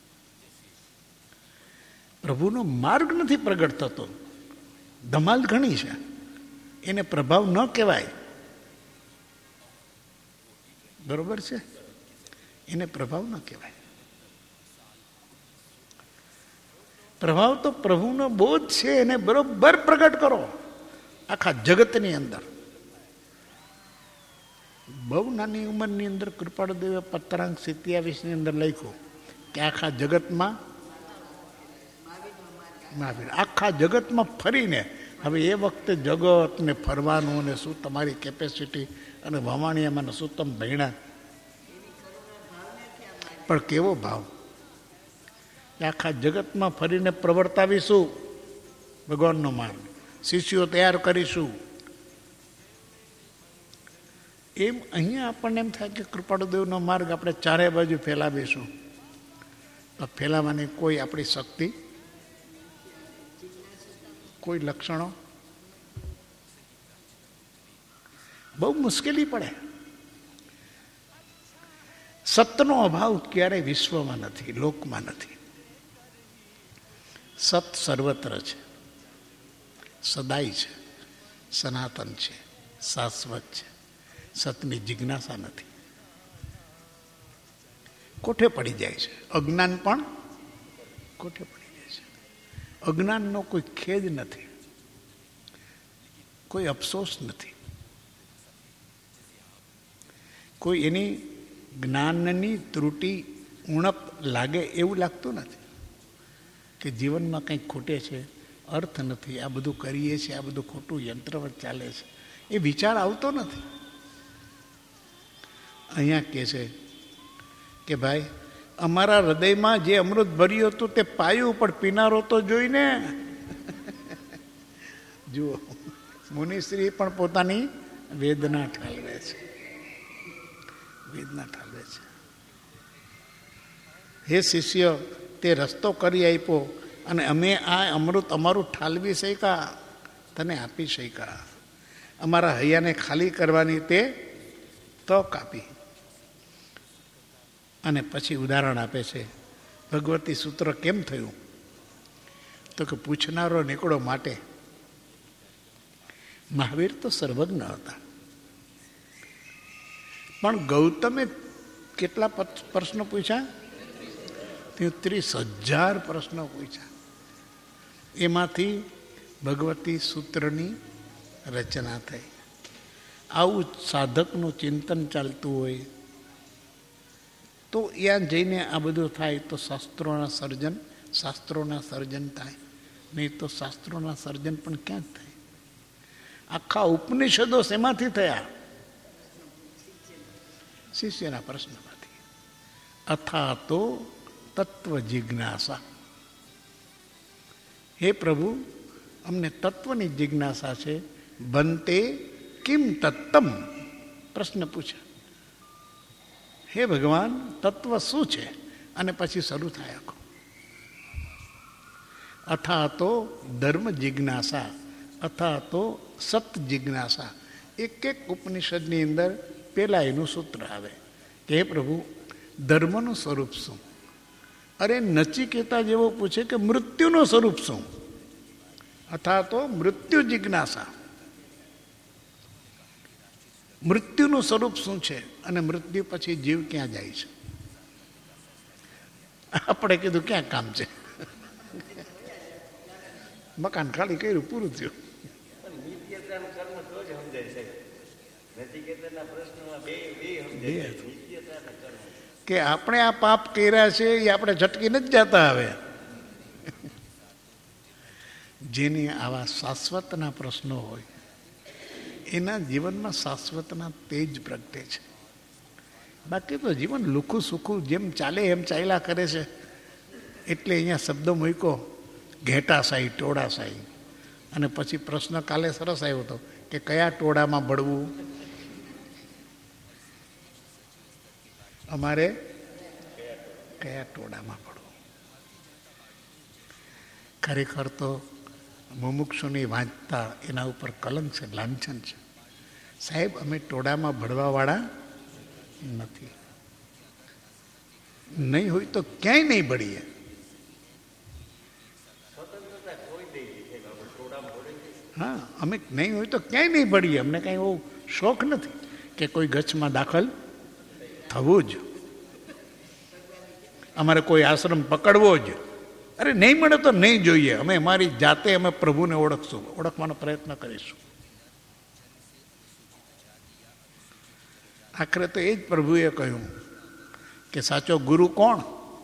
પ્રભુનો માર્ગ નથી પ્રગટ થતો. ધમાલ ઘણી છે, એને પ્રભાવ ન કહેવાય. બરોબર છે, એને પ્રભાવ ન કહેવાય. પ્રભાવ તો પ્રભુનો બોધ છે, એને બરોબર પ્રગટ કરો આખા જગતની અંદર. બહુ નાની ઉંમરની અંદર કૃપાળુ દેવે પત્રાંક સિત્યાવીસની અંદર લખ્યું કે આખા જગતમાં મહાવીર આખા જગતમાં ફરીને, હવે એ વખતે જગત ને ફરવાનું અને શું તમારી કેપેસિટી અને ભવાણીયામાં શું તમે ભણ્યા, પણ કેવો ભાવ. આખા જગતમાં ફરીને પ્રવર્તાવીશું ભગવાનનો માર્ગ, શિષ્યો તૈયાર કરીશું. એમ અહીંયા આપણને એમ થાય કે કૃપાળુ દેવનો માર્ગ આપણે ચારે બાજુ ફેલાવીશું. તો ફેલાવાની કોઈ આપણી શક્તિ, કોઈ લક્ષણો, બહુ મુશ્કેલી પડે. સતનો અભાવ ક્યારેય વિશ્વમાં નથી, લોકમાં નથી. સત સર્વત્ર છે, સદાય છે, સનાતન છે, શાશ્વત છે. સતની જિજ્ઞાસા નથી, કોઠે પડી જાય છે. અજ્ઞાન પણ કોઠે પડી જાય છે. અજ્ઞાનનો કોઈ ખેદ નથી, કોઈ અફસોસ નથી, કોઈ એની જ્ઞાનની ત્રુટિ ઉણપ લાગે એવું લાગતું નથી કે જીવનમાં કંઈક ખૂટે છે, અર્થ નથી, આ બધું કરીએ છીએ, આ બધું ખોટું યંત્રવત ચાલે છે, એ વિચાર આવતો નથી. અહીંયા કહે છે કે ભાઈ અમારા હૃદયમાં જે અમૃત ભર્યું હતું તે પાયું, પણ પીનારો તો જોઈને. જુઓ, મુનિશ્રી પણ પોતાની વેદના ઠાલવે છે, વેદના ઠાલવે છે. હે શિષ્ય, તે રસ્તો કરી આપ્યો અને અમે આ અમૃત અમારું ઠાલવી શક્યા, તને આપી શક્યા. અમારા હૈયાને ખાલી કરવાની તે તક આપી. અને પછી ઉદાહરણ આપે છે. ભગવતી સૂત્ર કેમ થયું? તો કે પૂછનારો નીકળો માટે. મહાવીર તો સર્વજ્ઞ હતા, પણ ગૌતમે કેટલા પ્રશ્નો પૂછ્યા? ત્રીસ હજાર પ્રશ્નો પૂછ્યા. એમાંથી ભગવતી સૂત્રની રચના થઈ. આવું સાધકનું ચિંતન ચાલતું હોય તો ત્યાં જઈને આ બધું થાય તો શાસ્ત્રોના સર્જન શાસ્ત્રોના સર્જન થાય. નહીં તો શાસ્ત્રોના સર્જન પણ ક્યાં જ થાય? આખા ઉપનિષદો શેમાંથી થયા? શિષ્યના પ્રશ્નમાંથી. અથા તો તત્વ જિજ્ઞાસા. હે પ્રભુ, અમને તત્વની જિજ્ઞાસા છે. બનતે કિમ તત્તમ? પ્રશ્ન પૂછે. હે ભગવાન, તત્વ શું છે? અને પછી શરૂ થાય આખો. અથા તો ધર્મ જિજ્ઞાસા, અથા તો સત જિજ્ઞાસા. એક એક ઉપનિષદની અંદર પેલા એનું સૂત્ર આવે કે હે પ્રભુ, ધર્મનું સ્વરૂપ શું? અરે નચિકેતા જેવો પૂછે કે મૃત્યુનું સ્વરૂપ શું? અથા તો મૃત્યુ જિજ્ઞાસા. મૃત્યુનું સ્વરૂપ શું છે અને મૃત્યુ પછી જીવ ક્યાં જાય છે? આપણે કીધું ક્યાં કામ છે? મકાન ખાલી કર્યું, પૂરું થયું. કે આપણે આ પાપ કર્યા છે એ આપણે ઝટકી નથી જતા. હવે જેની આવા શાશ્વતના પ્રશ્નો હોય એના જીવનમાં શાશ્વતના તેજ પ્રગટે છે. બાકી તો જીવન લુખું સુખું જેમ ચાલે એમ ચાલ્યા કરે છે. એટલે અહીંયા શબ્દો મૂક્યો ઘેટાશાહી, ટોળાશાહી. અને પછી પ્રશ્ન કાલે સરસ આવ્યો હતો કે કયા ટોળામાં ભળવું. અમારે કયા ટોળામાં ભળવું. ખરેખર તો મુમુક્ષુની વાંચતા એના ઉપર કલંક છે, લાંછન છે. સાહેબ, અમે ટોળામાં ભળવાવાળા નથી. નહીં હોય તો ક્યાંય નહીં ભળીએ. હા, અમે નહીં હોય તો ક્યાંય નહીં ભળીએ. અમને કાંઈ એવો શોખ નથી કે કોઈ ગચ્છમાં દાખલ થવું જ, અમારે કોઈ આશ્રમ પકડવો જ. અરે નહીં મળે તો નહીં જોઈએ. અમે અમારી જાતે અમે પ્રભુને ઓળખશું, ઓળખવાનો પ્રયત્ન કરીશું. આખરે તો એ જ પ્રભુએ કહ્યું કે સાચો ગુરુ કોણ?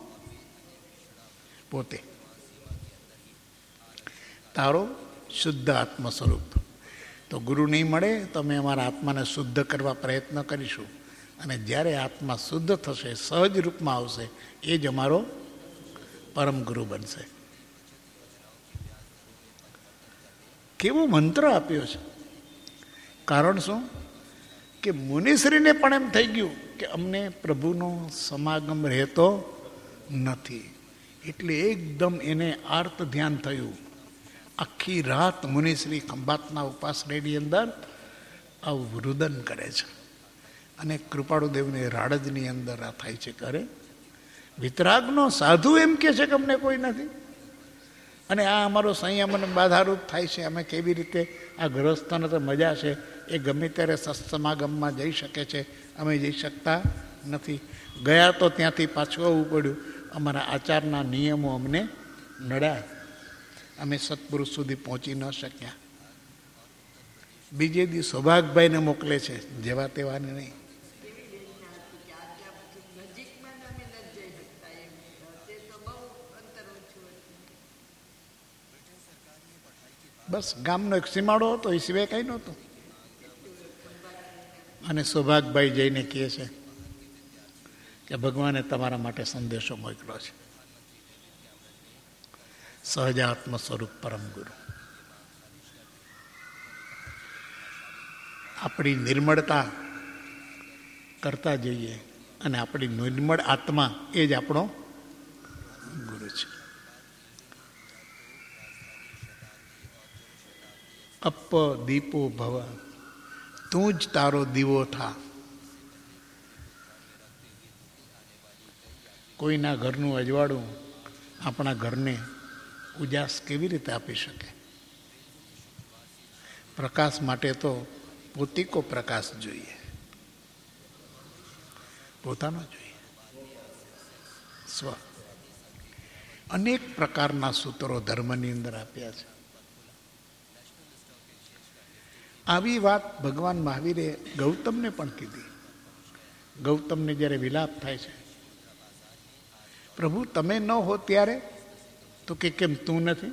પોતે. તારો શુદ્ધ આત્મ સ્વરૂપ. તો ગુરુ નહીં મળે તો અમે અમારા આત્માને શુદ્ધ કરવા પ્રયત્ન કરીશું. અને જ્યારે આત્મા શુદ્ધ થશે, સહજ રૂપમાં આવશે, એ જ અમારો પરમ ગુરુ બનશે. કેવો મંત્ર આપ્યો છે! કારણ શું? કે મુનિશ્રીને પણ એમ થઈ ગયું કે અમને પ્રભુનો સમાગમ રહેતો નથી. એટલે એકદમ એને આર્ત ધ્યાન થયું. આખી રાત મુનિશ્રી ખંભાતના ઉપાસરેની અંદર આવું રુદન કરે છે. અને કૃપાળુદેવને રાડજની અંદર આ થાય છે. કરે વિતરાગનો સાધુ એમ કે છે કે અમને કોઈ નથી. અને આ અમારો સંયમ અને બાધારૂપ થાય છે. અમે કેવી રીતે આ ગ્રહસ્થને તો મજા છે, એ ગમે ત્યારે સત્સમાગમમાં જઈ શકે છે, અમે જઈ શકતા નથી. ગયા તો ત્યાંથી પાછું આવવું પડ્યું. અમારા આચારના નિયમો અમને નડ્યા, અમે સત્પુરુષ સુધી પહોંચી ન શક્યા. બીજે દી સૌભાગભાઈને મોકલે છે, જેવા તેવાને નહીં. બસ ગામનો એક સીમાડો હતો, એ સિવાય કંઈ નહોતું. અને સૌભાગભાઈ જઈને કહે છે કે ભગવાને તમારા માટે સંદેશો મોકલ્યો છે. સહજાત્મ સ્વરૂપ પરમ ગુરુ આપણી નિર્મળતા કરતા જઈએ, અને આપણી નિર્મળ આત્મા એ જ આપણો ગુરુ છે. અપ દીપો ભવ, તું જ તારો દીવો થા. કોઈના ઘરનું અજવાળું આપણા ઘરને ઉજાસ કેવી રીતે આપી શકે? પ્રકાશ માટે તો પોતિકો પ્રકાશ જોઈએ, પોતાનો જોઈએ. સ્વ અનેક પ્રકારના સૂત્રો ધર્મની અંદર આપ્યા છે. આવી વાત ભગવાન મહાવીરે ગૌતમને પણ કીધી. ગૌતમને જ્યારે વિલાપ થાય છે, પ્રભુ તમે ન હો ત્યારે, તો કે કેમ તું નથી?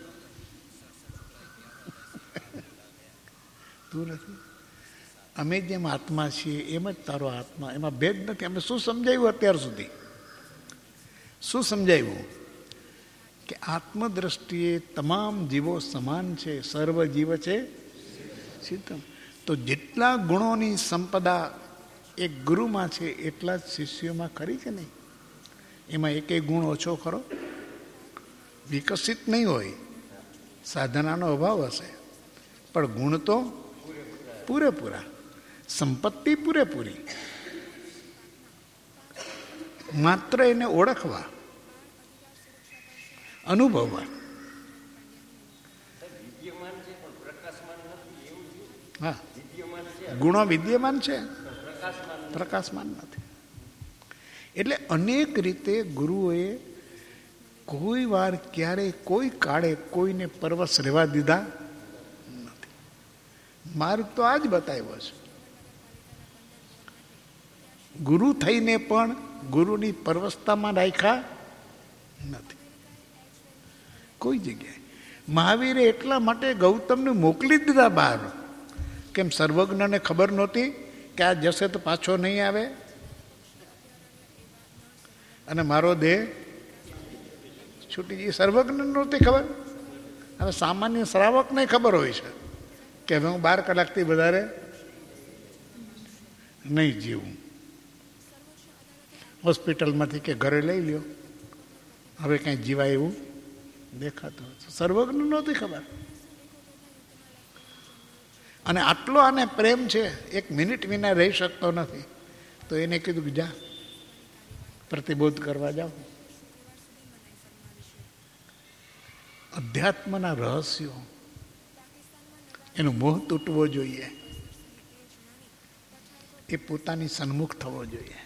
તું નથી? અમે જેમ આત્મા છીએ એમ જ તારો આત્મા, એમાં ભેદ નથી. અમે શું સમજાવ્યું અત્યાર સુધી? શું સમજાવ્યું? કે આત્મદ્રષ્ટિએ તમામ જીવો સમાન છે, સર્વ જીવ છે સિદ્ધમ. તો જેટલા ગુણોની સંપદા એક ગુરુમાં છે એટલા જ શિષ્યોમાં ખરી કે નહીં? એમાં એક એક ગુણ ઓછો ખરો? વિકસિત નહીં હોય, સાધનાનો અભાવ હશે, પણ ગુણ તો પૂરેપૂરા, સંપત્તિ પૂરેપૂરી. માત્ર એને ઓળખવા, અનુભવવા. હા, ગુણો વિદ્યમાન છે, પ્રકાશમાન નથી. એટલે અનેક રીતે ગુરુઓએ કોઈ વાર ક્યારે કોઈ કાળે કોઈને પરવશ રહેવા દીધા નથી. માર્ગ તો આ જ બતાવ્યો છે. ગુરુ થઈને પણ ગુરુની પરવસ્તામાં રાખ્યા નથી કોઈ જગ્યાએ. મહાવીરે એટલા માટે ગૌતમને મોકલી દીધા બહાર. કેમ? સર્વજ્ઞને ખબર નહોતી કે આ જશે તો પાછો નહીં આવે અને મારો દેહ છૂટી જાય. સર્વજ્ઞ નહોતી ખબર. હવે સામાન્ય શ્રાવકને ખબર હોય છે કે હવે હું બાર કલાકથી વધારે નહીં જીવું. હોસ્પિટલમાંથી કે ઘરે લઈ લ્યો, હવે કંઈ જીવાય એવું દેખાતું. સર્વજ્ઞ નહોતી ખબર. અને આટલો આને પ્રેમ છે, એક મિનિટ વિના રહી શકતો નથી. તો એને કીધું કે જા પ્રતિબોધ કરવા જાઓ. અધ્યાત્મના રહસ્યો, એનો મોહ તૂટવો જોઈએ, એ પોતાની સન્મુખ થવો જોઈએ.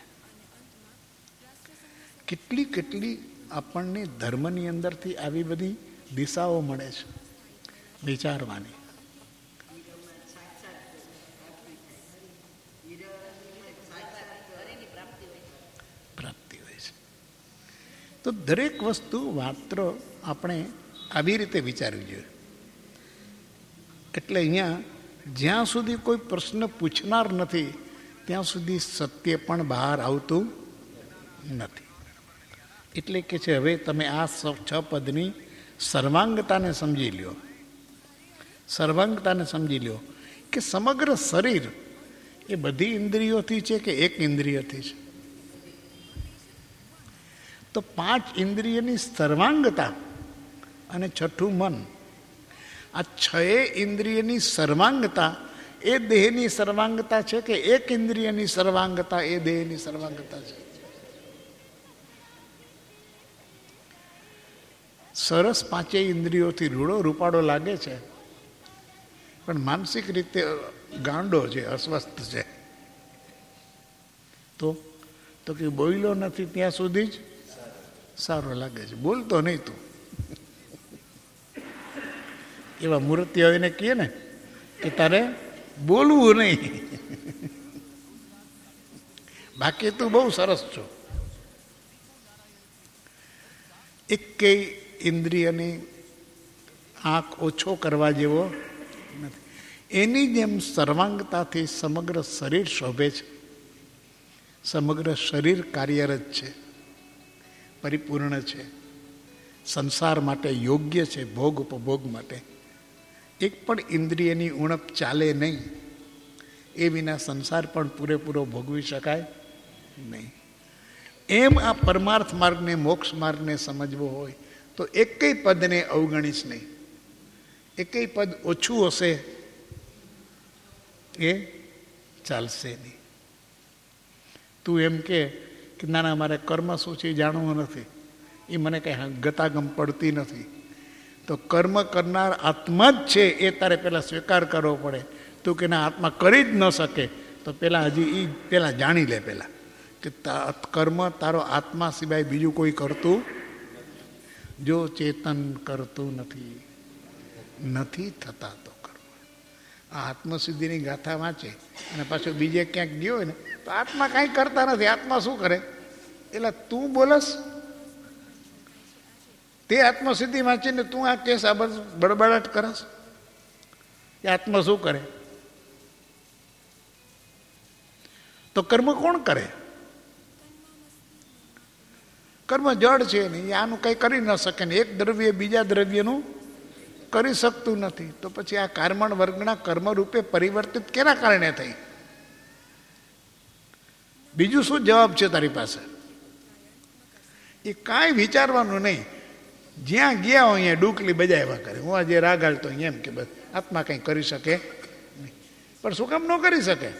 કેટલી કેટલી આપણને ધર્મની અંદરથી આવી બધી દિશાઓ મળે છે વિચારવાની. પ્રાપ્તિ હોય છે. તો દરેક વસ્તુ માત્ર આપણે આવી રીતે વિચારવી જોઈએ. એટલે અહીંયા જ્યાં સુધી કોઈ પ્રશ્ન પૂછનાર નથી ત્યાં સુધી સત્ય પણ બહાર આવતું નથી. એટલે કે છે હવે તમે આ છ પદની સર્વાંગતાને સમજી લ્યો. સર્વાંગતાને સમજી લ્યો કે સમગ્ર શરીર એ બધી ઇન્દ્રિયોથી છે કે એક ઇન્દ્રિયથી છે. તો પાંચ ઇન્દ્રિયની સર્વાંગતા અને છઠ્ઠું મન, આ છ ઇન્દ્રિયની સર્વાંગતા એ દેહની સર્વાંગતા છે કે એક ઇન્દ્રિયની સર્વાંગતા એ દેહની સર્વાંગતા છે? સરસ પાંચેય ઇન્દ્રિયોથી રૂડો રૂપાળો લાગે છે, પણ માનસિક રીતે ગાંડો છે, અસ્વસ્થ છે. તો તો કે બોલ્યો નથી ત્યાં સુધી જ સારો લાગે છે, બોલતો નહીં તું. એવા મૂર્તિઓ એને કહે ને કે તારે બોલવું નહીં, બાકી તું બહુ સરસ છો. એકેય ઇન્દ્રિયની આંખ ઓછો કરવા જેવો નથી. એની જેમ સર્વાંગતાથી સમગ્ર શરીર શોભે છે. સમગ્ર શરીર કાર્યરત છે, પરિપૂર્ણ છે, સંસાર માટે યોગ્ય છે, ભોગ ઉપભોગ માટે. એક પણ ઇન્દ્રિયની ઉણપ ચાલે નહીં. એ વિના સંસાર પણ પૂરેપૂરો ભોગવી શકાય નહીં. એમ આ પરમાર્થ માર્ગને, મોક્ષ માર્ગને સમજવો હોય તો એકેય પદને અવગણીશ નહીં. એકેય પદ ઓછું હશે એ ચાલશે નહીં. તું એમ કે ના ના મારે કર્મ શું છે જાણવું નથી, એ મને કંઈ ગતાગમ પડતી નથી. તો કર્મ કરનાર આત્મા જ છે એ તારે પહેલાં સ્વીકાર કરવો પડે. તું કે ના આત્મા કરી જ ન શકે તો પહેલાં હજી એ પહેલાં જાણી લે પહેલાં કે કર્મ તારો આત્મા સિવાય બીજું કોઈ કરતું, જો ચેતન કરતું નથી, નથી થતા તો કર્મ. આ આત્મસિદ્ધિની ગાથા વાંચે અને પાછો બીજે ક્યાંક ગયો હોય ને તો આત્મા કાંઈ કરતા નથી. આત્મા શું કરે? એટલે તું બોલસ, તે આત્મસિદ્ધિ વાંચીને તું આ કેસ આ બડબડાટ કરસ કે આત્મા શું કરે? તો કર્મ કોણ કરે? કર્મ જડ છે નહીં, આનું કંઈ કરી ન શકે ને. એક દ્રવ્ય બીજા દ્રવ્યનું કરી શકતું નથી. તો પછી આ કર્મણ વર્ગના કર્મ રૂપે પરિવર્તિત કેના કારણે થઈ? બીજું શું જવાબ છે તારી પાસે? એ કાંઈ વિચારવાનું નહીં. જ્યાં ગયા હોય અહીંયા ડૂકલી બજાવ્યા કરે. હું આજે રાગ હાલતો એમ કે બસ આત્મા કંઈ કરી શકે નહીં. પણ શું કામ ન કરી શકે?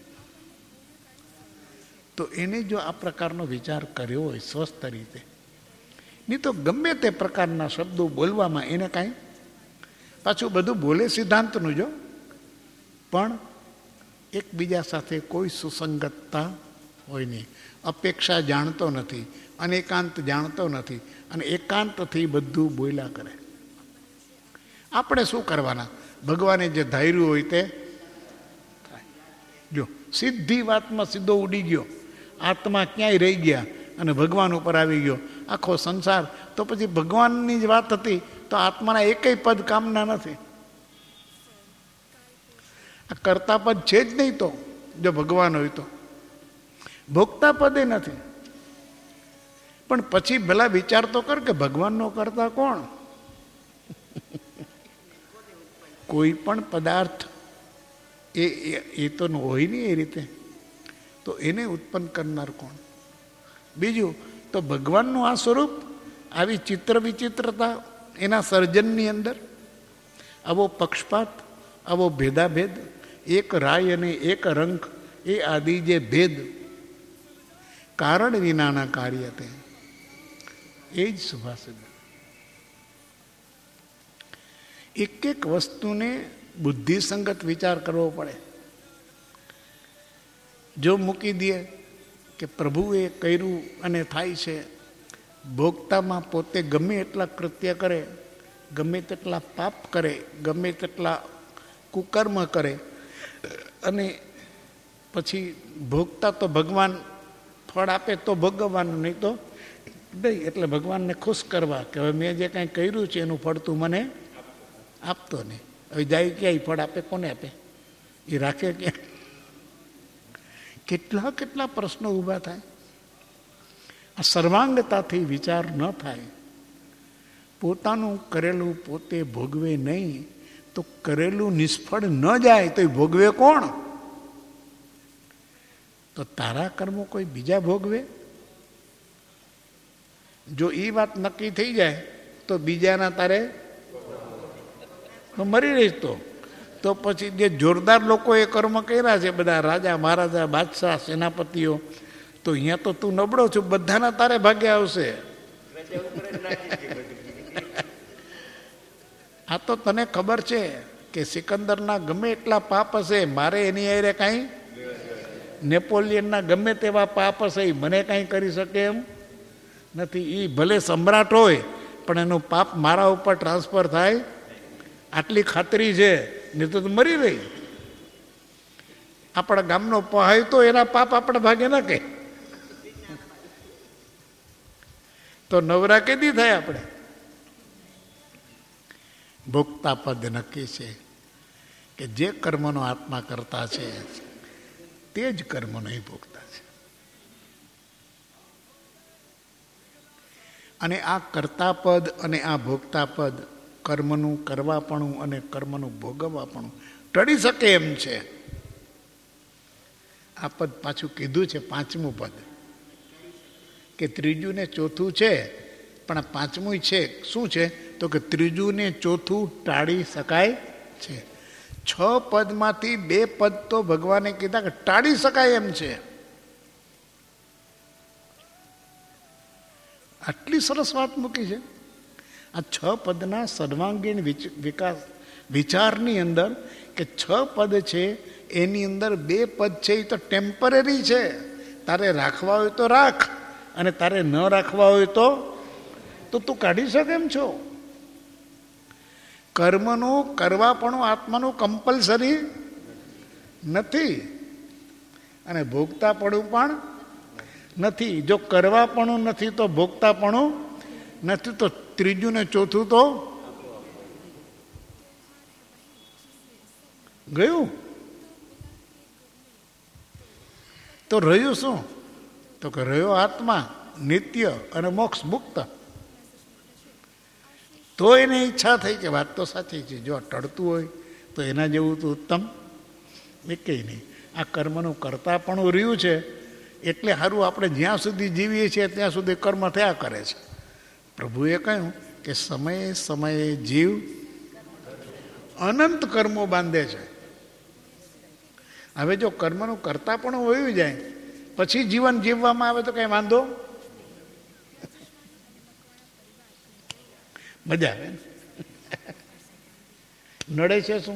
તો એને જો આ પ્રકારનો વિચાર કર્યો હોય સ્વસ્થ રીતે, નહીં તો ગમે તે પ્રકારના શબ્દો બોલવામાં એને કાંઈ, પાછું બધું બોલે સિદ્ધાંતનું જો, પણ એકબીજા સાથે કોઈ સુસંગતતા હોય નહીં. અપેક્ષા જાણતો નથી, અનેકાંત જાણતો નથી, અને એકાંતથી બધું બોલ્યા કરે. આપણે શું કરવાના? ભગવાને જે ધાર્યું હોય તે થાય. જો સીધી વાતમાં સીધો ઉડી ગયો આત્મા ક્યાંય રહી ગયા અને ભગવાન ઉપર આવી ગયો આખો સંસાર. તો પછી ભગવાનની જ વાત હતી તો આત્માના એકેય પદ કામના નથી. આ કર્તા પદ છે જ નહીં. તો જો ભગવાન હોય તો ભોગતા પદે નથી. પણ પછી ભલા વિચાર તો કર કે ભગવાનનો કરતા કોણ? કોઈ પણ પદાર્થ એ એ તો હોય નહીં એ રીતે, તો એને ઉત્પન્ન કરનાર કોણ? બીજું તો ભગવાનનું આ સ્વરૂપ, આવી ચિત્ર વિચિત્રતા એના સર્જનની અંદર, આવો પક્ષપાત, આવો ભેદાભેદ, એક રાય અને એક રંક, એ આદિ જે ભેદ કારણ વિનાના કાર્ય તે, એ જ સુભાષિત. એક એક વસ્તુને બુદ્ધિસંગત વિચાર કરવો પડે. જો મૂકી દે કે પ્રભુએ કર્યું અને થાય છે, ભોગતામાં પોતે ગમે એટલા કૃત્ય કરે, ગમે તેટલા પાપ કરે, ગમે તેટલા કુકર્મ કરે, અને પછી ભોગતા તો ભગવાન ફળ આપે તો ભોગવવાનું, નહીં તો નહીં. એટલે ભગવાનને ખુશ કરવા કે હવે મેં જે કાંઈ કર્યું છે એનું ફળ તું મને આપતો નહીં. હવે જાય ક્યાંય ફળ આપે, કોને આપે? એ રાખે ક્યાં? કેટલા કેટલા પ્રશ્નો ઊભા થાય. આ સર્વાંગતાથી વિચાર ન થાય, પોતાનું કરેલું પોતે ભોગવે નહીં, તો કરેલું નિષ્ફળ ન જાય તો એ ભોગવે કોણ? તો તારા કર્મો કોઈ બીજા ભોગવે? જો એ વાત નક્કી થઈ જાય તો બીજાના તારે મરી રહીશ. તો તો પછી જે જોરદાર લોકોએ કર્મ કર્યા છે, બધા રાજા મહારાજા બાદશાહ સેનાપતિઓ, તો અહીંયા તો તું નબળો છું, બધાના તારે ભાગ્ય આવશે. આ તો તને ખબર છે કે સિકંદરના ગમે એટલા પાપ હશે, મારે એની હારે કાંઈ, નેપોલિયનના ગમે તેવા પાપ હશે, મને કાંઈ કરી શકે એમ નથી. એ ભલે સમ્રાટ હોય પણ એનું પાપ મારા ઉપર ટ્રાન્સફર થાય આટલી ખાતરી છે, નહીં તો મરી રહી. આપણા ગામનો પહાય તો એના પાપ આપણા ભાગે ના કે, તો નવરા કેદી થાય આપણે? ભોગતા પદ નક્કી છે કે જે કર્મનો આત્મા કરતા છે તે જ કર્મનો એ ભોગતા છે. અને આ કર્તા પદ અને આ ભોગતા પદ, કર્મનું કરવાપણું અને કર્મનું ભોગવવાપણું ટળી શકે એમ છે. આ પદ પાછું કીધું છે, પાંચમું પદ, કે ત્રીજું ને ચોથું છે, પણ આ પાંચમું છે શું છે? તો કે ત્રીજું ને ચોથું ટાળી શકાય છે. છ પદમાંથી બે પદ તો ભગવાને કીધા કે ટાળી શકાય એમ છે. આટલી સરસ વાત મૂકી છે. આ છ પદના સર્વાંગીણ વિકાસ વિચારની અંદર કે છ પદ છે, એની અંદર બે પદ છે એ તો ટેમ્પરરી છે. તારે રાખવા હોય તો રાખ, અને તારે ન રાખવા હોય તો તો તું કાઢી શકે એમ છો. કર્મનું કરવાપણું આત્માનું કમ્પલસરી નથી, અને ભોગતાપણું પણ નથી. જો કરવાપણું નથી તો ભોગતાપણું નથી, તો ત્રીજું ને ચોથું તો ગયું. તો રહ્યું શું? તો કે રહ્યો આત્મા નિત્ય અને મોક્ષ મુક્ત. તો એને ઈચ્છા થઈ કે વાત તો સાચી છે, જો ટળતું હોય તો એના જેવું તો ઉત્તમ એ કંઈ નહીં. આ કર્મનું કરતાપણું રહ્યું છે એટલે સારું આપણે જ્યાં સુધી જીવીએ છીએ ત્યાં સુધી કર્મ થયા કરે છે. પ્રભુએ કહ્યું કે સમયે સમયે જીવ અનંત કર્મો બાંધે છે. હવે જો કર્મનું કરતાપણું વયું જાય પછી જીવન જીવવામાં આવે તો કઈ વાંધો, મજા આવે. નડે છે શું?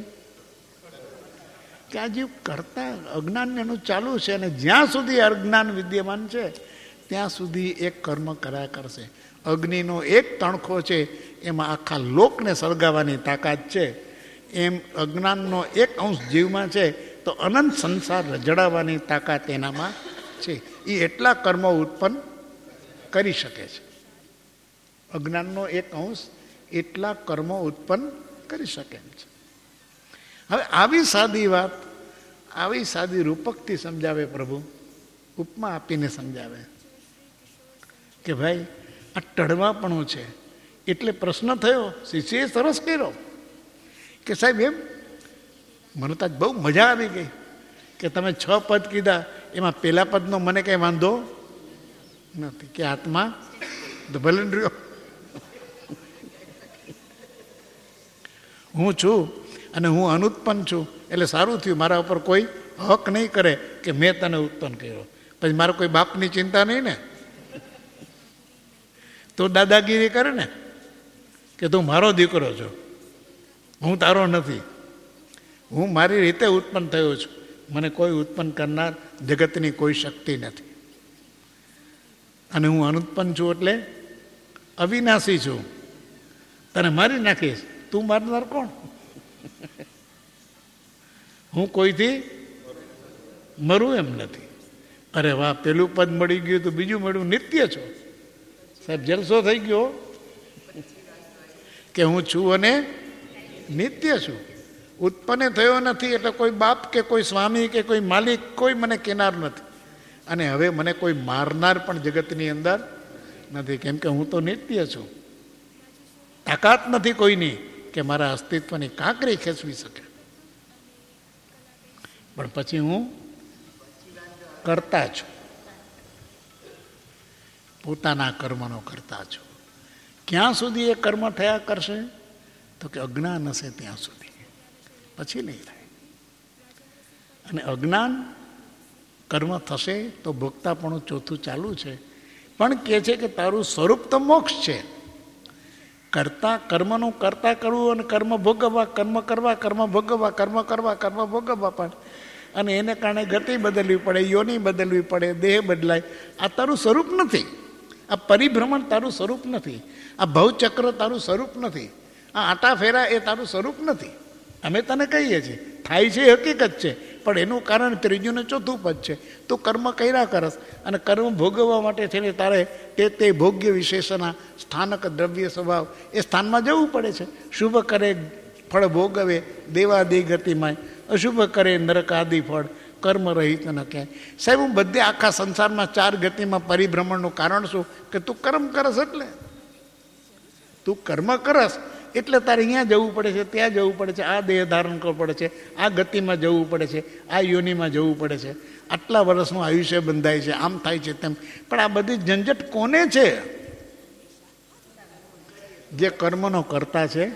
કે આ જીવ કરતા અજ્ઞાન એનું ચાલુ છે, અને જ્યાં સુધી અજ્ઞાન વિદ્યમાન છે ત્યાં સુધી એક કર્મ કર્યા કરશે. અગ્નિનો એક તણખો છે એમાં આખા લોકને સળગાવવાની તાકાત છે, એમ અજ્ઞાનનો એક અંશ જીવમાં છે તો અનંત સંસાર રજડાવવાની તાકાત એનામાં છે. એ એટલા કર્મો ઉત્પન્ન કરી શકે છે. અજ્ઞાનનો એક અંશ એટલા કર્મો ઉત્પન્ન કરી શકે એમ છે. હવે આવી સાદી વાત આવી સાદી રૂપકથી સમજાવે પ્રભુ, ઉપમા આપીને સમજાવે કે ભાઈ આ ટળવાપણું છે. એટલે પ્રશ્ન થયો, શિષ્યએ સરસ કર્યો કે સાહેબ એમ મને તો બહુ મજા આવી ગઈ કે તમે છ પદ કીધા, એમાં પહેલા પદનો મને કંઈ વાંધો નથી કે આત્મા ભલે રહ્યો, હું છું અને હું અનુત્પન્ન છું, એટલે સારું થયું, મારા ઉપર કોઈ હક નહીં કરે કે મેં તને ઉત્પન્ન કર્યો. પછી મારે કોઈ બાપની ચિંતા નહીં ને, તો દાદાગીરી કરે ને કે તું મારો દીકરો છો, હું તારો નથી, હું મારી રીતે ઉત્પન્ન થયો છું, મને કોઈ ઉત્પન્ન કરનાર જગતની કોઈ શક્તિ નથી, અને હું અનુત્પન્ન છું એટલે અવિનાશી છું, તને મારી નાખીશ, તું મારનાર કોણ? હું કોઈથી મરું એમ નથી. અરે વાહ, પેલું પદ મળી ગયું તો બીજું મળ્યું, નિત્ય છો. સાહેબ જલસો થઈ ગયો કે હું છું અને નિત્ય છું, ઉત્પન્ન થયો નથી, એટલે કોઈ બાપ કે કોઈ સ્વામી કે કોઈ માલિક કોઈ મને કેનાર નથી, અને હવે મને કોઈ મારનાર પણ જગતની અંદર નથી, કેમ કે હું તો નિત્ય છું. તાકાત નથી કોઈની કે મારા અસ્તિત્વની કાંકરી ખેંચવી શકે, પણ પછી હું કરતા છું, પોતાના કર્મનો કરતા છું. ક્યાં સુધી એ કર્મ થયા કરશે? તો કે અજ્ઞાન હશે ત્યાં સુધી, પછી નહીં થાય. અને અજ્ઞાન કર્મ થશે તો ભોગતાપણું ચોથું ચાલુ છે, પણ કહે છે કે તારું સ્વરૂપ તો મોક્ષ છે. કરતા કર્મનું કરતા કરવું અને કર્મ ભોગવવા, કર્મ કરવા, કર્મ ભોગવવા, કર્મ કરવા, કર્મ ભોગવવા, પણ અને એને કારણે ગતિ બદલવી પડે, યોની બદલવી પડે, દેહ બદલાય. આ તારું સ્વરૂપ નથી. આ પરિભ્રમણ તારું સ્વરૂપ નથી. આ ભવચક્ર તારું સ્વરૂપ નથી. આ આટા ફેરા એ તારું સ્વરૂપ નથી. અમે તને કહીએ છીએ થાય છે, હકીકત છે, પણ એનું કારણ ત્રીજું ને ચોથું પદ છે. તું કર્મ કર્યા કરસ, અને કર્મ ભોગવવા માટે થઈને તારે તે તે ભોગ્ય વિશેષના સ્થાનક દ્રવ્ય સ્વભાવ એ સ્થાનમાં જવું પડે છે. શુભ કરે ફળ ભોગવે દેવાદિ ગતિમાં, અશુભ કરે નરક આદિ ફળ કર્મ રહિત ન ક્યાંય. સાહેબ હું બધે આખા સંસારમાં ચાર ગતિમાં પરિભ્રમણનું કારણ શું? કે તું કર્મ કરસ, એટલે તું કર્મ કરસ એટલે તારે અહીંયા જવું પડે છે, ત્યાં જવું પડે છે, આ દેહ ધારણ કરવું પડે છે, આ ગતિમાં જવું પડે છે, આ યોનિમાં જવું પડે છે, આટલા વર્ષનું આયુષ્ય બંધાય છે, આમ થાય છે તેમ. પણ આ બધી ઝંઝટ કોને છે? જે કર્મનો કરતા છે.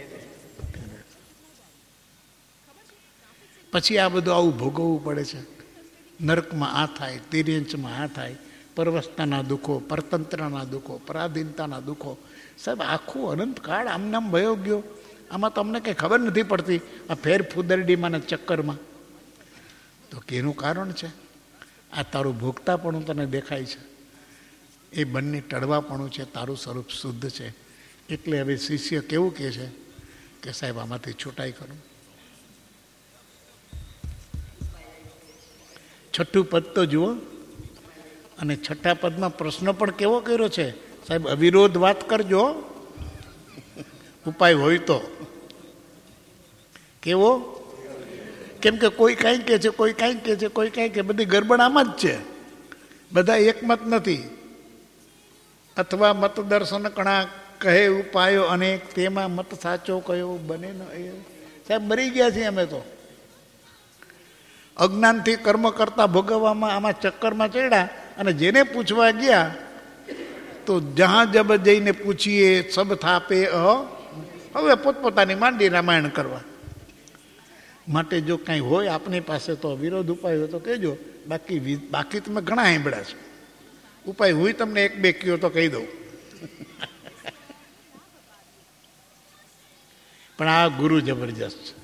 પછી આ બધું આવું ભોગવવું પડે છે. નરકમાં આ થાય, તિર્યંચમાં આ થાય, પરવસ્તાના દુઃખો, પરતંત્રના દુઃખો, પરાધીનતાના દુઃખો. સાહેબ આખું અનંતકાળ આમને આમ વયો ગયો. આમાં તો અમને કંઈ ખબર નથી પડતી, આ ફેર ફુદરડીમાં ને ચક્કરમાં. તો કેનું કારણ છે? આ તારું ભોગતાપણું તને દેખાય છે, એ બંને ટળવાપણું છે, તારું સ્વરૂપ શુદ્ધ છે. એટલે હવે શિષ્ય કેવું કહે છે કે સાહેબ આમાંથી છૂટાઈ કરું. છઠ્ઠું પદ તો જુઓ, અને છઠ્ઠા પદમાં પ્રશ્ન પણ કેવો કર્યો છે? સાહેબ અવિરોધ વાત કરજો, ઉપાય હોય તો. કેવો? કેમ કે કોઈ કાંઈ કહે છે, કોઈ કાંઈ કહે છે, કોઈ કાંઈ કે બધી ગરબડ આમાં જ છે. બધા એકમત નથી. અથવા મત દર્શન કણા કહે ઉપાયો અનેક, તેમાં મત સાચો કયો બને ન. સાહેબ મરી ગયા છીએ અમે તો. અજ્ઞાનથી કર્મ કરતા ભોગવવામાં આમાં ચક્કરમાં ચડ્યા, અને જેને પૂછવા ગયા તો જહાં જબ જઈને પૂછીએ સબ થાપે અ. હવે પોતપોતાની માંડી રામાયણ કરવા. માટે જો કાંઈ હોય આપણી પાસે તો વિરોધ ઉપાય હોય તો કહેજો. બાકી બાકી તમે ઘણા સાંભળ્યા છે ઉપાય. હું તમને એક બે કયો તો કહી દઉં. પણ આ ગુરુ જબરજસ્ત છે.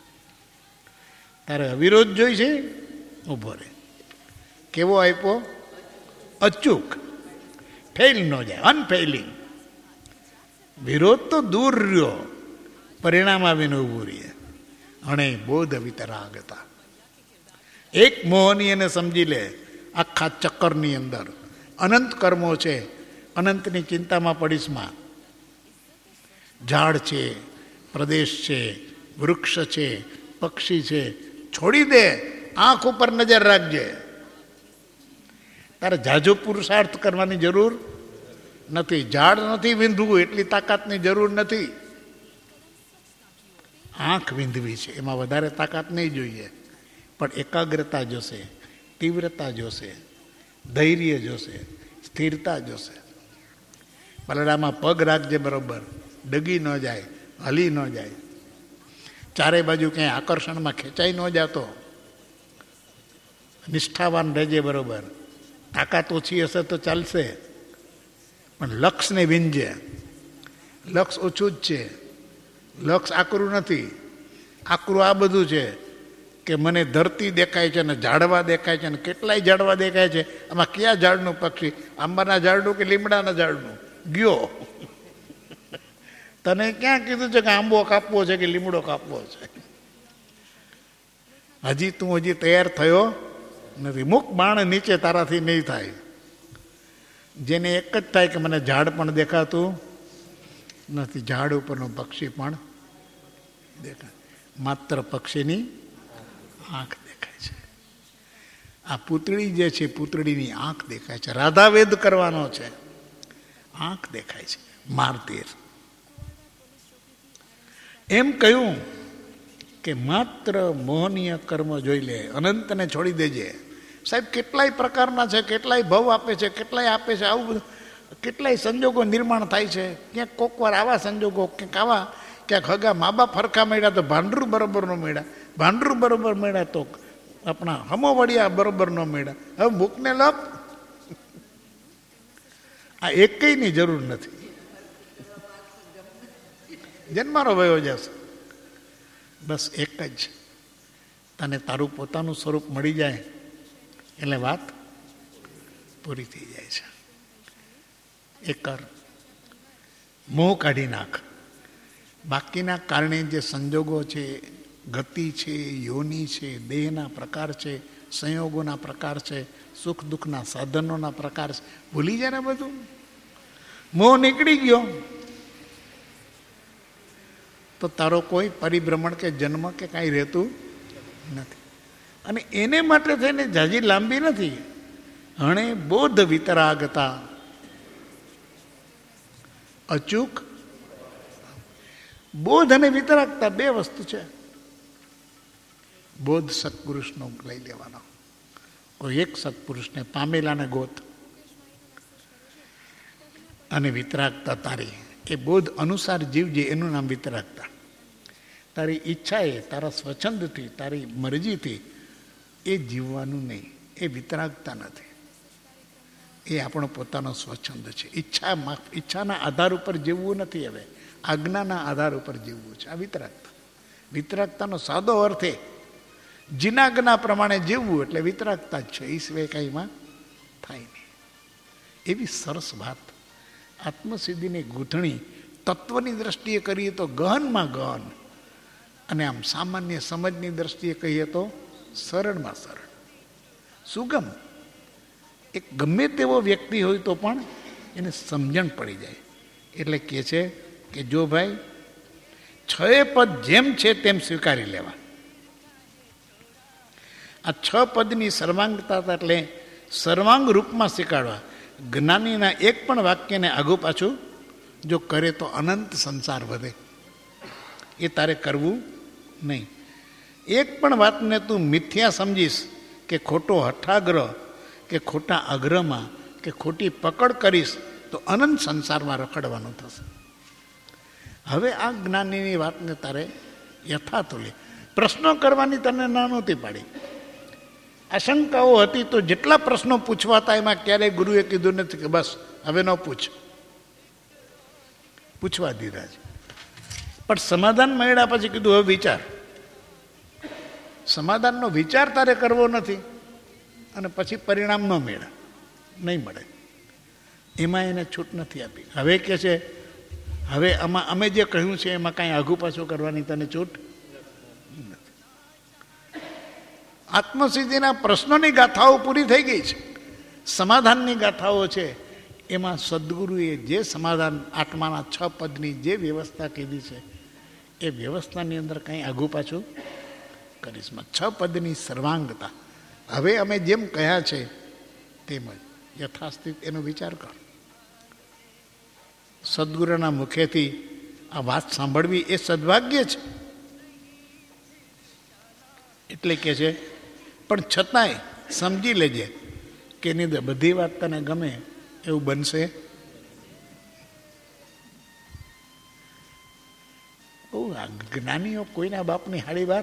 તારે અવિરોધ જોઈ છે, ઊભો રહે. કેવો આપ્યો? અચૂક, ફેલ ન જાય, અનફેલિંગ. વિરોધ તો દૂર રહ્યો, પરિણામ આવીને ઊભું રહીએ. અણે બોધ વિતરાગતા. એક મોહની એને સમજી લે, આખા ચક્કરની અંદર અનંત કર્મો છે. અનંતની ચિંતામાં પડીશમાં. ઝાડ છે, પ્રદેશ છે, વૃક્ષ છે, પક્ષી છે, છોડી દે, આંખ ઉપર નજર રાખજે. તારે ઝાઝો પુરુષાર્થ કરવાની જરૂર નથી. ઝાડ નથી વીંધવું એટલી તાકાતની જરૂર નથી. આંખ વીંધવી છે, એમાં વધારે તાકાત નહીં જોઈએ, પણ એકાગ્રતા જોશે, તીવ્રતા જોશે, ધૈર્ય જોશે, સ્થિરતા જોશે. પલડામાં પગ રાખજે બરોબર, ડગી ન જાય, હલી ન જાય, ચારે બાજુ ક્યાંય આકર્ષણમાં ખેંચાઈ ન જાતો. નિષ્ઠાવાન રહેજે બરોબર. તાકાત ઓછી હશે તો ચાલશે, પણ લક્ષને વિંજે. લક્ષ ઓછું જ છે, લક્ષ આકરું નથી. આકરું આ બધું છે કે મને ધરતી દેખાય છે ને ઝાડવા દેખાય છે ને કેટલાય ઝાડવા દેખાય છે. આમાં કયા ઝાડનું પક્ષી? આંબાના ઝાડનું કે લીમડાના ઝાડનું? ગયો. તને ક્યાં કીધું છે કે આંબો કાપવો છે કે લીમડો કાપવો છે? હજી તું હજી તૈયાર થયો નથી. મુક બાણ નીચે તારાથી નહીં થાય. જેને એક જ થાય કે મને ઝાડ પણ દેખાતું નથી, ઝાડ ઉપરનું પક્ષી પણ દેખાય. માત્ર પક્ષીની આંખ દેખાય છે. આ પૂતળી જે છે, પૂતળીની આંખ દેખાય છે. રાધાવેદ કરવાનો છે, આંખ દેખાય છે. મારતીર એમ કહ્યું કે માત્ર મોહનીય કર્મ જોઈ લે, અનંતને છોડી દેજે. સાહેબ કેટલાય પ્રકારના છે, કેટલાય ભવ આપે છે, કેટલાય આપે છે. આવું બધું કેટલાય સંજોગો નિર્માણ થાય છે. ક્યાંક કોક વાર આવા સંજોગો, ક્યાંક આવા, ક્યાંક હગા મા બાપ ફરખા મળ્યા તો ભાંડરું બરોબર ન મળ્યા, ભાંડરું બરોબર મળ્યા તો આપણા હમો વળ્યા બરોબર ન મળ્યા. હવે મૂકને લપ આ એકયની જરૂર નથી. જન્મારો વયો જશે. બસ એક જ, તને તારું પોતાનું સ્વરૂપ મળી જાય એટલે વાત પૂરી થઈ જાય છે. એ કર, મોહ કાઢી નાખ. બાકીના કારણે જે સંજોગો છે, ગતિ છે, યોની છે, દેહના પ્રકાર છે, સંયોગોના પ્રકાર છે, સુખ દુઃખના સાધનોના પ્રકાર છે, ભૂલી જાય ને બધું. મોહ નીકળી ગયો તો તારો કોઈ પરિભ્રમણ કે જન્મ કે કાંઈ રહેતું નથી. અને એને માટે થઈને જાજી લાંબી નથી. હણે બોધ વિતરાગતા અચૂક. બોધ અને વિતરાગતા બે વસ્તુ છે. બોધ સત્પુરુષનો લઈ લેવાનો, કોઈ એક સત્પુરુષને પામેલાને ગોત, અને વિતરાગતા તારી એ બોધ અનુસાર જીવજે, એનું નામ વિતરાગતા. તારી ઈચ્છાએ, તારા સ્વચ્છંદથી, તારી મરજીથી એ જીવવાનું નહીં, એ વિતરાગતા નથી. એ આપણો પોતાનો સ્વચ્છંદ છે. ઈચ્છા ઈચ્છાના આધાર ઉપર જીવવું નથી, હવે આજ્ઞાના આધાર ઉપર જીવવું છે. આ વિતરાગતા. વિતરાગતાનો સાદો અર્થ એ જીનાજ્ઞા પ્રમાણે જીવવું એટલે વિતરાગતા જ છે. એ સિવાય કંઈમાં થાય નહીં. એવી સરસ વાત. આત્મસિદ્ધિની ગૂંથણી તત્વની દ્રષ્ટિએ કરીએ તો ગહનમાં ગહન, અને આમ સામાન્ય સમજની દ્રષ્ટિએ કહીએ તો સરળમાં સરળ, સુગમ. એક ગમે તેવો વ્યક્તિ હોય તો પણ એને સમજણ પડી જાય. એટલે કહે છે કે જો ભાઈ છ પદ જેમ છે તેમ સ્વીકારી લેવા. આ છ પદની સર્વાંગતા એટલે સર્વાંગ રૂપમાં સ્વીકારવા. જ્ઞાનીના એક પણ વાક્યને આગુ પાછું જો કરે તો અનંત સંસાર વધે. એ તારે કરવું નહીં. એક પણ વાતને તું મિથ્યા સમજીશ કે ખોટો હઠાગ્રહ કે ખોટા આગ્રહમાં કે ખોટી પકડ કરીશ તો અનંત સંસારમાં રખડવાનું થશે. હવે આ જ્ઞાનીની વાતને તારે યથાર્થ લે. પ્રશ્નો કરવાની તને ના નહોતી પાડી. આશંકાઓ હતી તો જેટલા પ્રશ્નો પૂછવાતા એમાં ક્યારેય ગુરુએ કીધું નથી કે બસ હવે ન પૂછ. પૂછવા દીધા છે, પણ સમાધાન મળ્યા પછી કીધું હવે વિચાર. સમાધાનનો વિચાર તારે કરવો નથી અને પછી પરિણામ ન મળે, નહીં મળે. એમાં એને છૂટ નથી આપી. હવે કે છે હવે આમાં અમે જે કહ્યું છે એમાં કાંઈ આઘું પાછું કરવાની તને છૂટ નથી. આત્મસિદ્ધિના પ્રશ્નોની ગાથાઓ પૂરી થઈ ગઈ છે. સમાધાનની ગાથાઓ છે, એમાં સદગુરુએ જે સમાધાન આત્માના છ પદની જે વ્યવસ્થા કીધી છે એ વ્યવસ્થાની અંદર કંઈ આગુ પાછું કરીશ. છ પદની સર્વાંગતા હવે અમે જેમ કહ્યા છે તેમજ યથાસ્થિત એનો વિચાર કરો. સદગુરુના મુખેથી આ વાત સાંભળવી એ સદભાગ્ય છે. એટલે કે છે પણ છતાંય સમજી લેજે કે એની બધી વાત તને ગમે એવું બનશે. જ્ઞાનીઓ કોઈના બાપની હાડી વાર.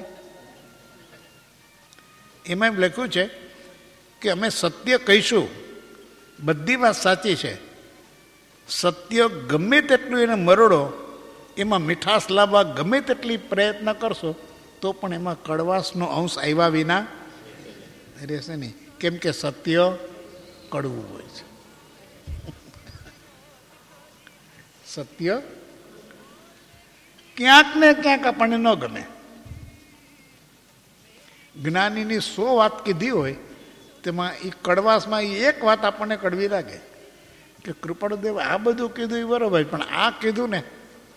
એમાં એમ લખ્યું છે કે અમે સત્ય કહીશું, બધી વાત સાચી છે, સત્ય ગમે તેટલું એને મરડો, એમાં મીઠાશ લાવવા ગમે તેટલી પ્રયત્ન કરશો તો પણ એમાં કડવાશનો અંશ આવ્યા વિના રહેશે નહીં. કેમ કે સત્ય કડવું હોય છે. સત્ય ક્યાંક ને ક્યાંક આપણને ન ગમે. જ્ઞાનીની સો વાત કીધી હોય તેમાં એ કડવાશમાં એ એક વાત આપણને કડવી લાગે કે કૃપાળુદેવ આ બધું કીધું એ બરોબર, પણ આ કીધું ને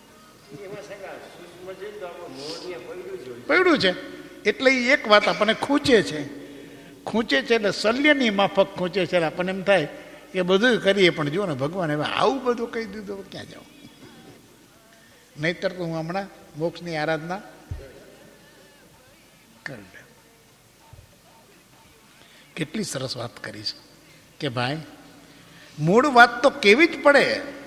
પડ્યું છે એટલે એ એક વાત આપણને ખૂંચે છે. ખૂંચે છે એટલે શલ્યની માફક ખૂંચે છે. આપણને એમ થાય કે બધું કરીએ પણ જુઓ ને ભગવાન હવે આવું બધું કહી દીધું, ક્યાં જાઉં? નહીતર તો હું હમણાં મોક્ષની આરાધના કરી લે. કેટલી સરસ વાત કરી છે કે ભાઈ મૂળ વાત તો કેવી જ પડે,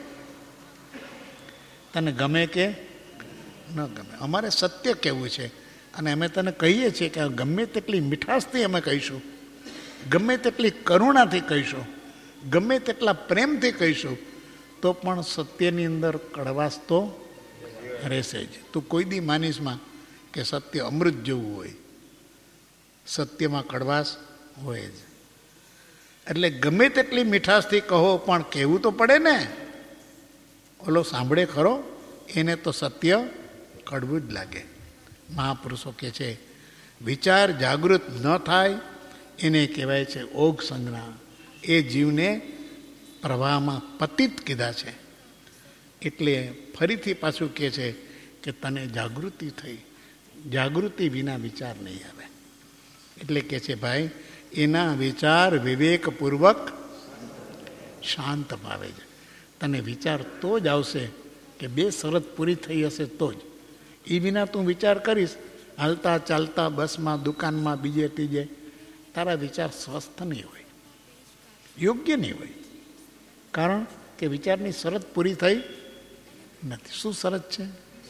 તને ગમે કે ન ગમે. અમારે સત્ય કહેવું છે અને અમે તને કહીએ છીએ કે ગમે તેટલી મીઠાશથી અમે કહીશું, ગમે તેટલી કરુણાથી કહીશું, ગમે તેટલા પ્રેમથી કહીશું, તો પણ સત્યની અંદર કડવાશ તો રહેશે જ. તું કોઈ દી માનીશમાં કે સત્ય અમૃત જેવું હોય, સત્યમાં કડવાશ હોય જ. એટલે ગમે તેટલી મીઠાશથી કહો પણ કહેવું તો પડે ને. ઓલો સાંભળે ખરો, એને તો સત્ય કડવું જ લાગે. મહાપુરુષો કહે છે વિચાર જાગૃત ન થાય એને કહેવાય છે ઓઘ સંજ્ઞા. એ જીવને પ્રવાહમાં પતિત કીધા છે. એટલે ફરીથી પાછું કહે છે કે તને જાગૃતિ થઈ, જાગૃતિ વિના વિચાર નહીં આવે. એટલે કહે છે ભાઈ એના વિચાર વિવેકપૂર્વક શાંત ભાવે છે. તને વિચાર તો જ આવશે કે બે શરત પૂરી થઈ હશે તો જ. એ વિના તું વિચાર કરીશ હાલતા ચાલતા બસમાં, દુકાનમાં, બીજે ત્રીજે, તારા વિચાર સ્વસ્થ નહીં હોય, યોગ્ય નહીં હોય. કારણ કે વિચારની શરત પૂરી થઈ નથી. શું શરત છે?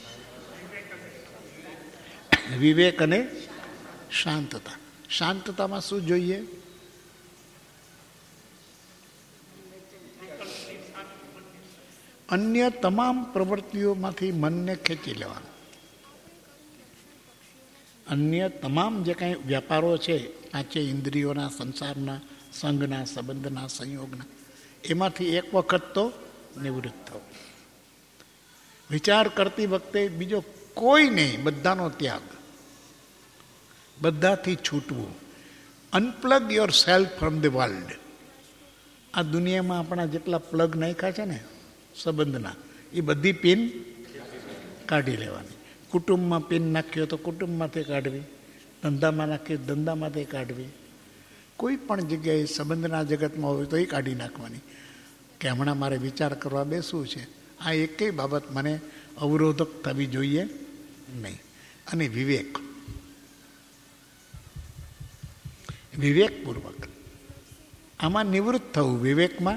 વિવેક અને શાંતતા. શાંતતામાં શું જોઈએ? અન્ય તમામ પ્રવૃત્તિઓમાંથી મનને ખેંચી લેવાનું. અન્ય તમામ જે કાંઈ વ્યાપારો છે, પાંચે ઇન્દ્રિયોના, સંસારના, સંઘના, સંબંધના, સંયોગના, એમાંથી એક વખત તો નિવૃત્ત થવું. વિચાર કરતી વખતે બીજો કોઈ નહીં, બધાનો ત્યાગ, બધાથી છૂટવું. Unplug yourself from the world. આ દુનિયામાં આપણા જેટલા પ્લગ નાખ્યા છે ને સંબંધના, એ બધી પિન કાઢી લેવાની. કુટુંબમાં પિન નાખ્યો તો કુટુંબમાંથી કાઢવી, ધંધામાં નાખીએ ધંધામાંથી કાઢવી, કોઈ પણ જગ્યાએ સંબંધના જગતમાં હોય તો એ કાઢી નાખવાની. કે હમણાં મારે વિચાર કરવા બેસવું છે, આ એકેય બાબત મને અવરોધક થવી જોઈએ નહીં. અને વિવેક, વિવેકપૂર્વક આમાં નિવૃત્ત થવું. વિવેકમાં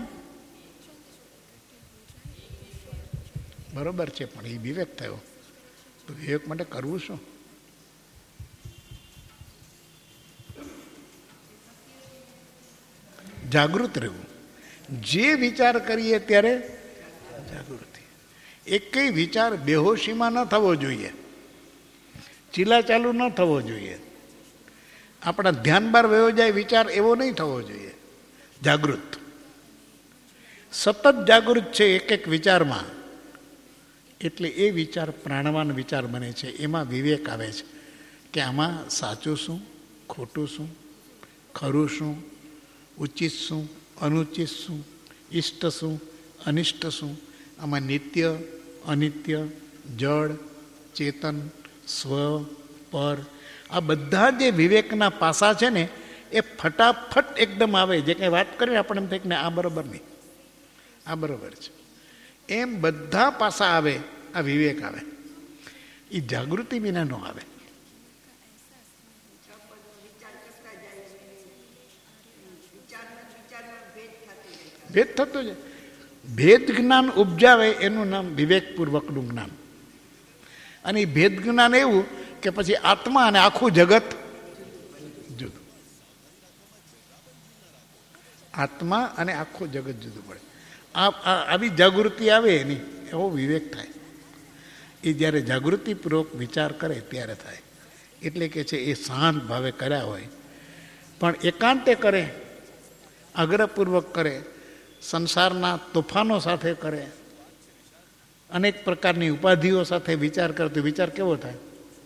બરોબર છે પણ એ વિવેક થયો તો વિવેક માટે કરવું શું? જાગૃત રહેવું. જે વિચાર કરીએ ત્યારે જાગૃતિ. એકેય વિચાર બેહોશીમાં ન થવો જોઈએ, ચીલા ચાલુ ન થવો જોઈએ, આપણા ધ્યાન બહાર વયો જાય વિચાર એવો નહીં થવો જોઈએ. જાગૃત, સતત જાગૃત છે એક એક વિચારમાં. એટલે એ વિચાર પ્રાણવાન વિચાર બને છે. એમાં વિવેક આવે છે કે આમાં સાચું શું ખોટું શું, ખરું શું, ઉચિત શું, અનુચિત શું, ઇષ્ટ શું, અનિષ્ટ શું, આમાં નિત્ય, અનિત્ય, જળ, ચેતન, સ્વ, પર, આ બધા જે વિવેકના પાસા છે ને એ ફટાફટ એકદમ આવે. જે કંઈ વાત કરીએ આપણે એમ થાય કે આ બરાબર નહીં, આ બરાબર છે, એમ બધા પાસા આવે. આ વિવેક આવે, એ જાગૃતિ વિના ન આવે. ભેદ થતો છે. ભેદ જ્ઞાન ઉપજાવે એનું નામ વિવેકપૂર્વકનું જ્ઞાન. અને એ ભેદ જ્ઞાન એવું કે પછી આત્મા અને આખું જગત જુદું, આત્મા અને આખું જગત જુદું પડે. આ આવી જાગૃતિ આવે એની એવો વિવેક થાય. એ જ્યારે જાગૃતિપૂર્વક વિચાર કરે ત્યારે થાય. એટલે કે છે એ શાંત ભાવે કર્યા હોય, પણ એકાંતે કરે, આગ્રહપૂર્વક કરે, સંસારના તોફાનો સાથે કરે, અનેક પ્રકારની ઉપાધિઓ સાથે વિચાર કરે તો વિચાર કેવો થાય?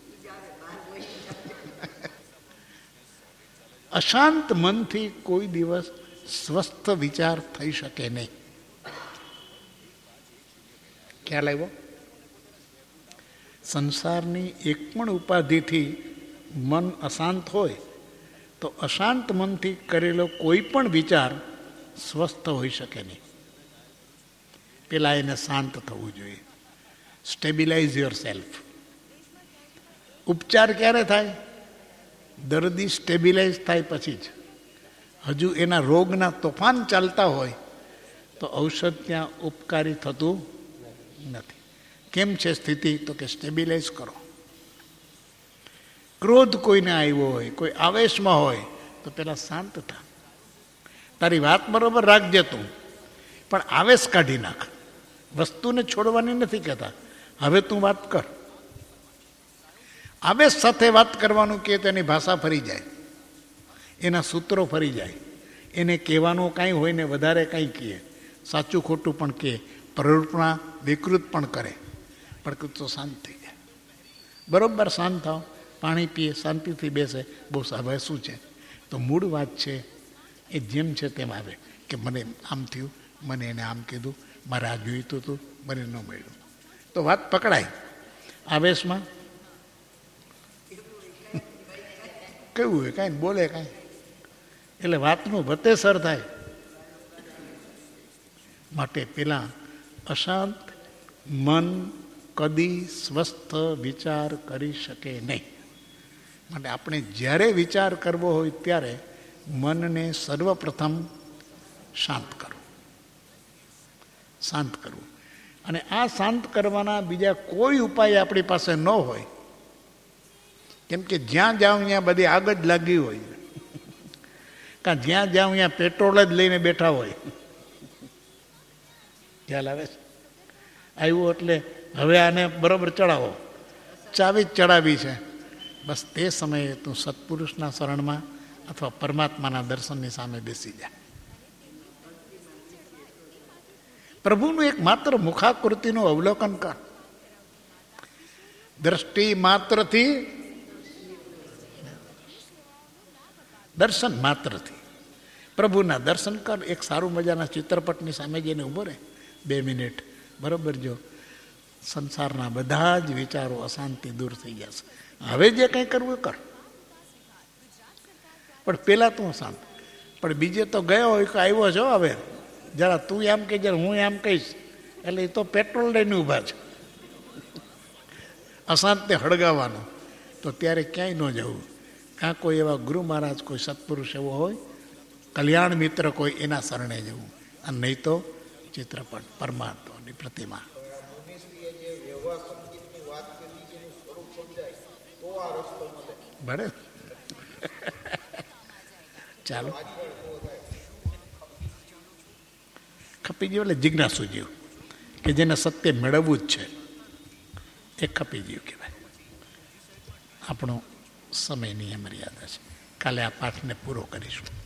અશાંત મનથી કોઈ દિવસ સ્વસ્થ વિચાર થઈ શકે નહીં. ખ્યાલ આવ્યો? સંસારની એક પણ ઉપાધિથી મન અશાંત હોય તો અશાંત મનથી કરેલો કોઈ પણ વિચાર સ્વસ્થ હોઈ શકે નહીં. પેલા એને શાંત થવું જોઈએ. Stabilise yourself. ઉપચાર ક્યારે થાય? દર્દી સ્ટેબિલાઇઝ થાય પછી જ. હજુ એના રોગના તોફાન ચાલતા હોય તો ઔષધ ત્યાં ઉપકારી થતું નથી. કેમ છે સ્થિતિ? તો કે સ્ટેબિલાઇઝ કરો. ક્રોધ કોઈને આવ્યો હોય, કોઈ આવેશમાં હોય તો પેલા શાંત થા. તારી વાત બરોબર રાખજે તું, પણ આવેશ કાઢી નાખ. વસ્તુને છોડવાની નથી કહેતા, હવે તું વાત કર. આવેશ સાથે વાત કરવાનું કે તેની ભાષા ફરી જાય, એના સૂત્રો ફરી જાય. એને કહેવાનું કાંઈ હોય ને વધારે કાંઈ કહે, સાચું ખોટું પણ કહે, પ્રવૃત્તિમાં વિકૃત પણ કરે, પણ તો શાંત થઈ જાય. બરોબર શાંત થાવ, પાણી પીએ, શાંતિથી બેસે, બહુ હવે શું છે? તો મૂળ વાત છે એ જેમ છે તેમ આવે કે મને આમ થયું, મને એને આમ કીધું, મારે આ જોઈતું હતું, મને ન મળ્યું, તો વાત પકડાય. આવેશમાં કેવું હોય? કાંઈ બોલે કાંઈ, એટલે વાતનું ભતેસર થાય. માટે પેલા અશાંત મન કદી સ્વસ્થ વિચાર કરી શકે નહીં. માટે આપણે જ્યારે વિચાર કરવો હોય ત્યારે મનને સર્વપ્રથમ શાંત કરો, શાંત કરવું. અને આ શાંત કરવાના બીજા કોઈ ઉપાય આપણી પાસે ન હોય. કેમ કે જ્યાં જાઓ ત્યાં બધી આગ જ લાગી હોય, કાં જ્યાં જાઓ ત્યાં પેટ્રોલ જ લઈને બેઠા હોય. ખ્યાલ આવે છે? આવ્યું એટલે હવે આને બરોબર ચડાવો, ચાવી જ ચડાવી છે. બસ તે સમયે તું સત્પુરુષના શરણમાં અથવા પરમાત્માના દર્શનની સામે બેસી જા. પ્રભુનું એક માત્ર મુખાકૃતિનું અવલોકન કર. દ્રષ્ટિ માત્રથી, દર્શન માત્રથી પ્રભુના દર્શન કર. એક સારું મજાના ચિત્રપટની સામે જઈને ઊભો રહે બે મિનિટ, બરોબર જો સંસારના બધા જ વિચારો અશાંતિ દૂર થઈ જશે. હવે જે કંઈ કરવું કર, પણ પેલા તું શાંત. પણ બીજે તો ગયો હોય કે આવ્યો છો, હવે જરા તું એમ કે જરા હું એમ કહીશ, એટલે એ તો પેટ્રોલ લઈને ઊભા છે અશાંતને હળગાવવાનું. તો ત્યારે ક્યાંય ન જવું. કાં કોઈ એવા ગુરુ મહારાજ, કોઈ સત્પુરુષ એવો હોય, કલ્યાણ મિત્ર કોઈ, એના શરણે જવું. અને નહીં તો ચિત્રપટ, પરમાત્માની પ્રતિમા. બરાબર. ચાલો, ખપી ગયું એટલે જિજ્ઞાસુ જીવ, કે જેને સત્ય મેળવવું જ છે, એ ખપી ગયું કહેવાય. આપણો સમયની એ મર્યાદા છે. કાલે આ પાઠને પૂરો કરીશું.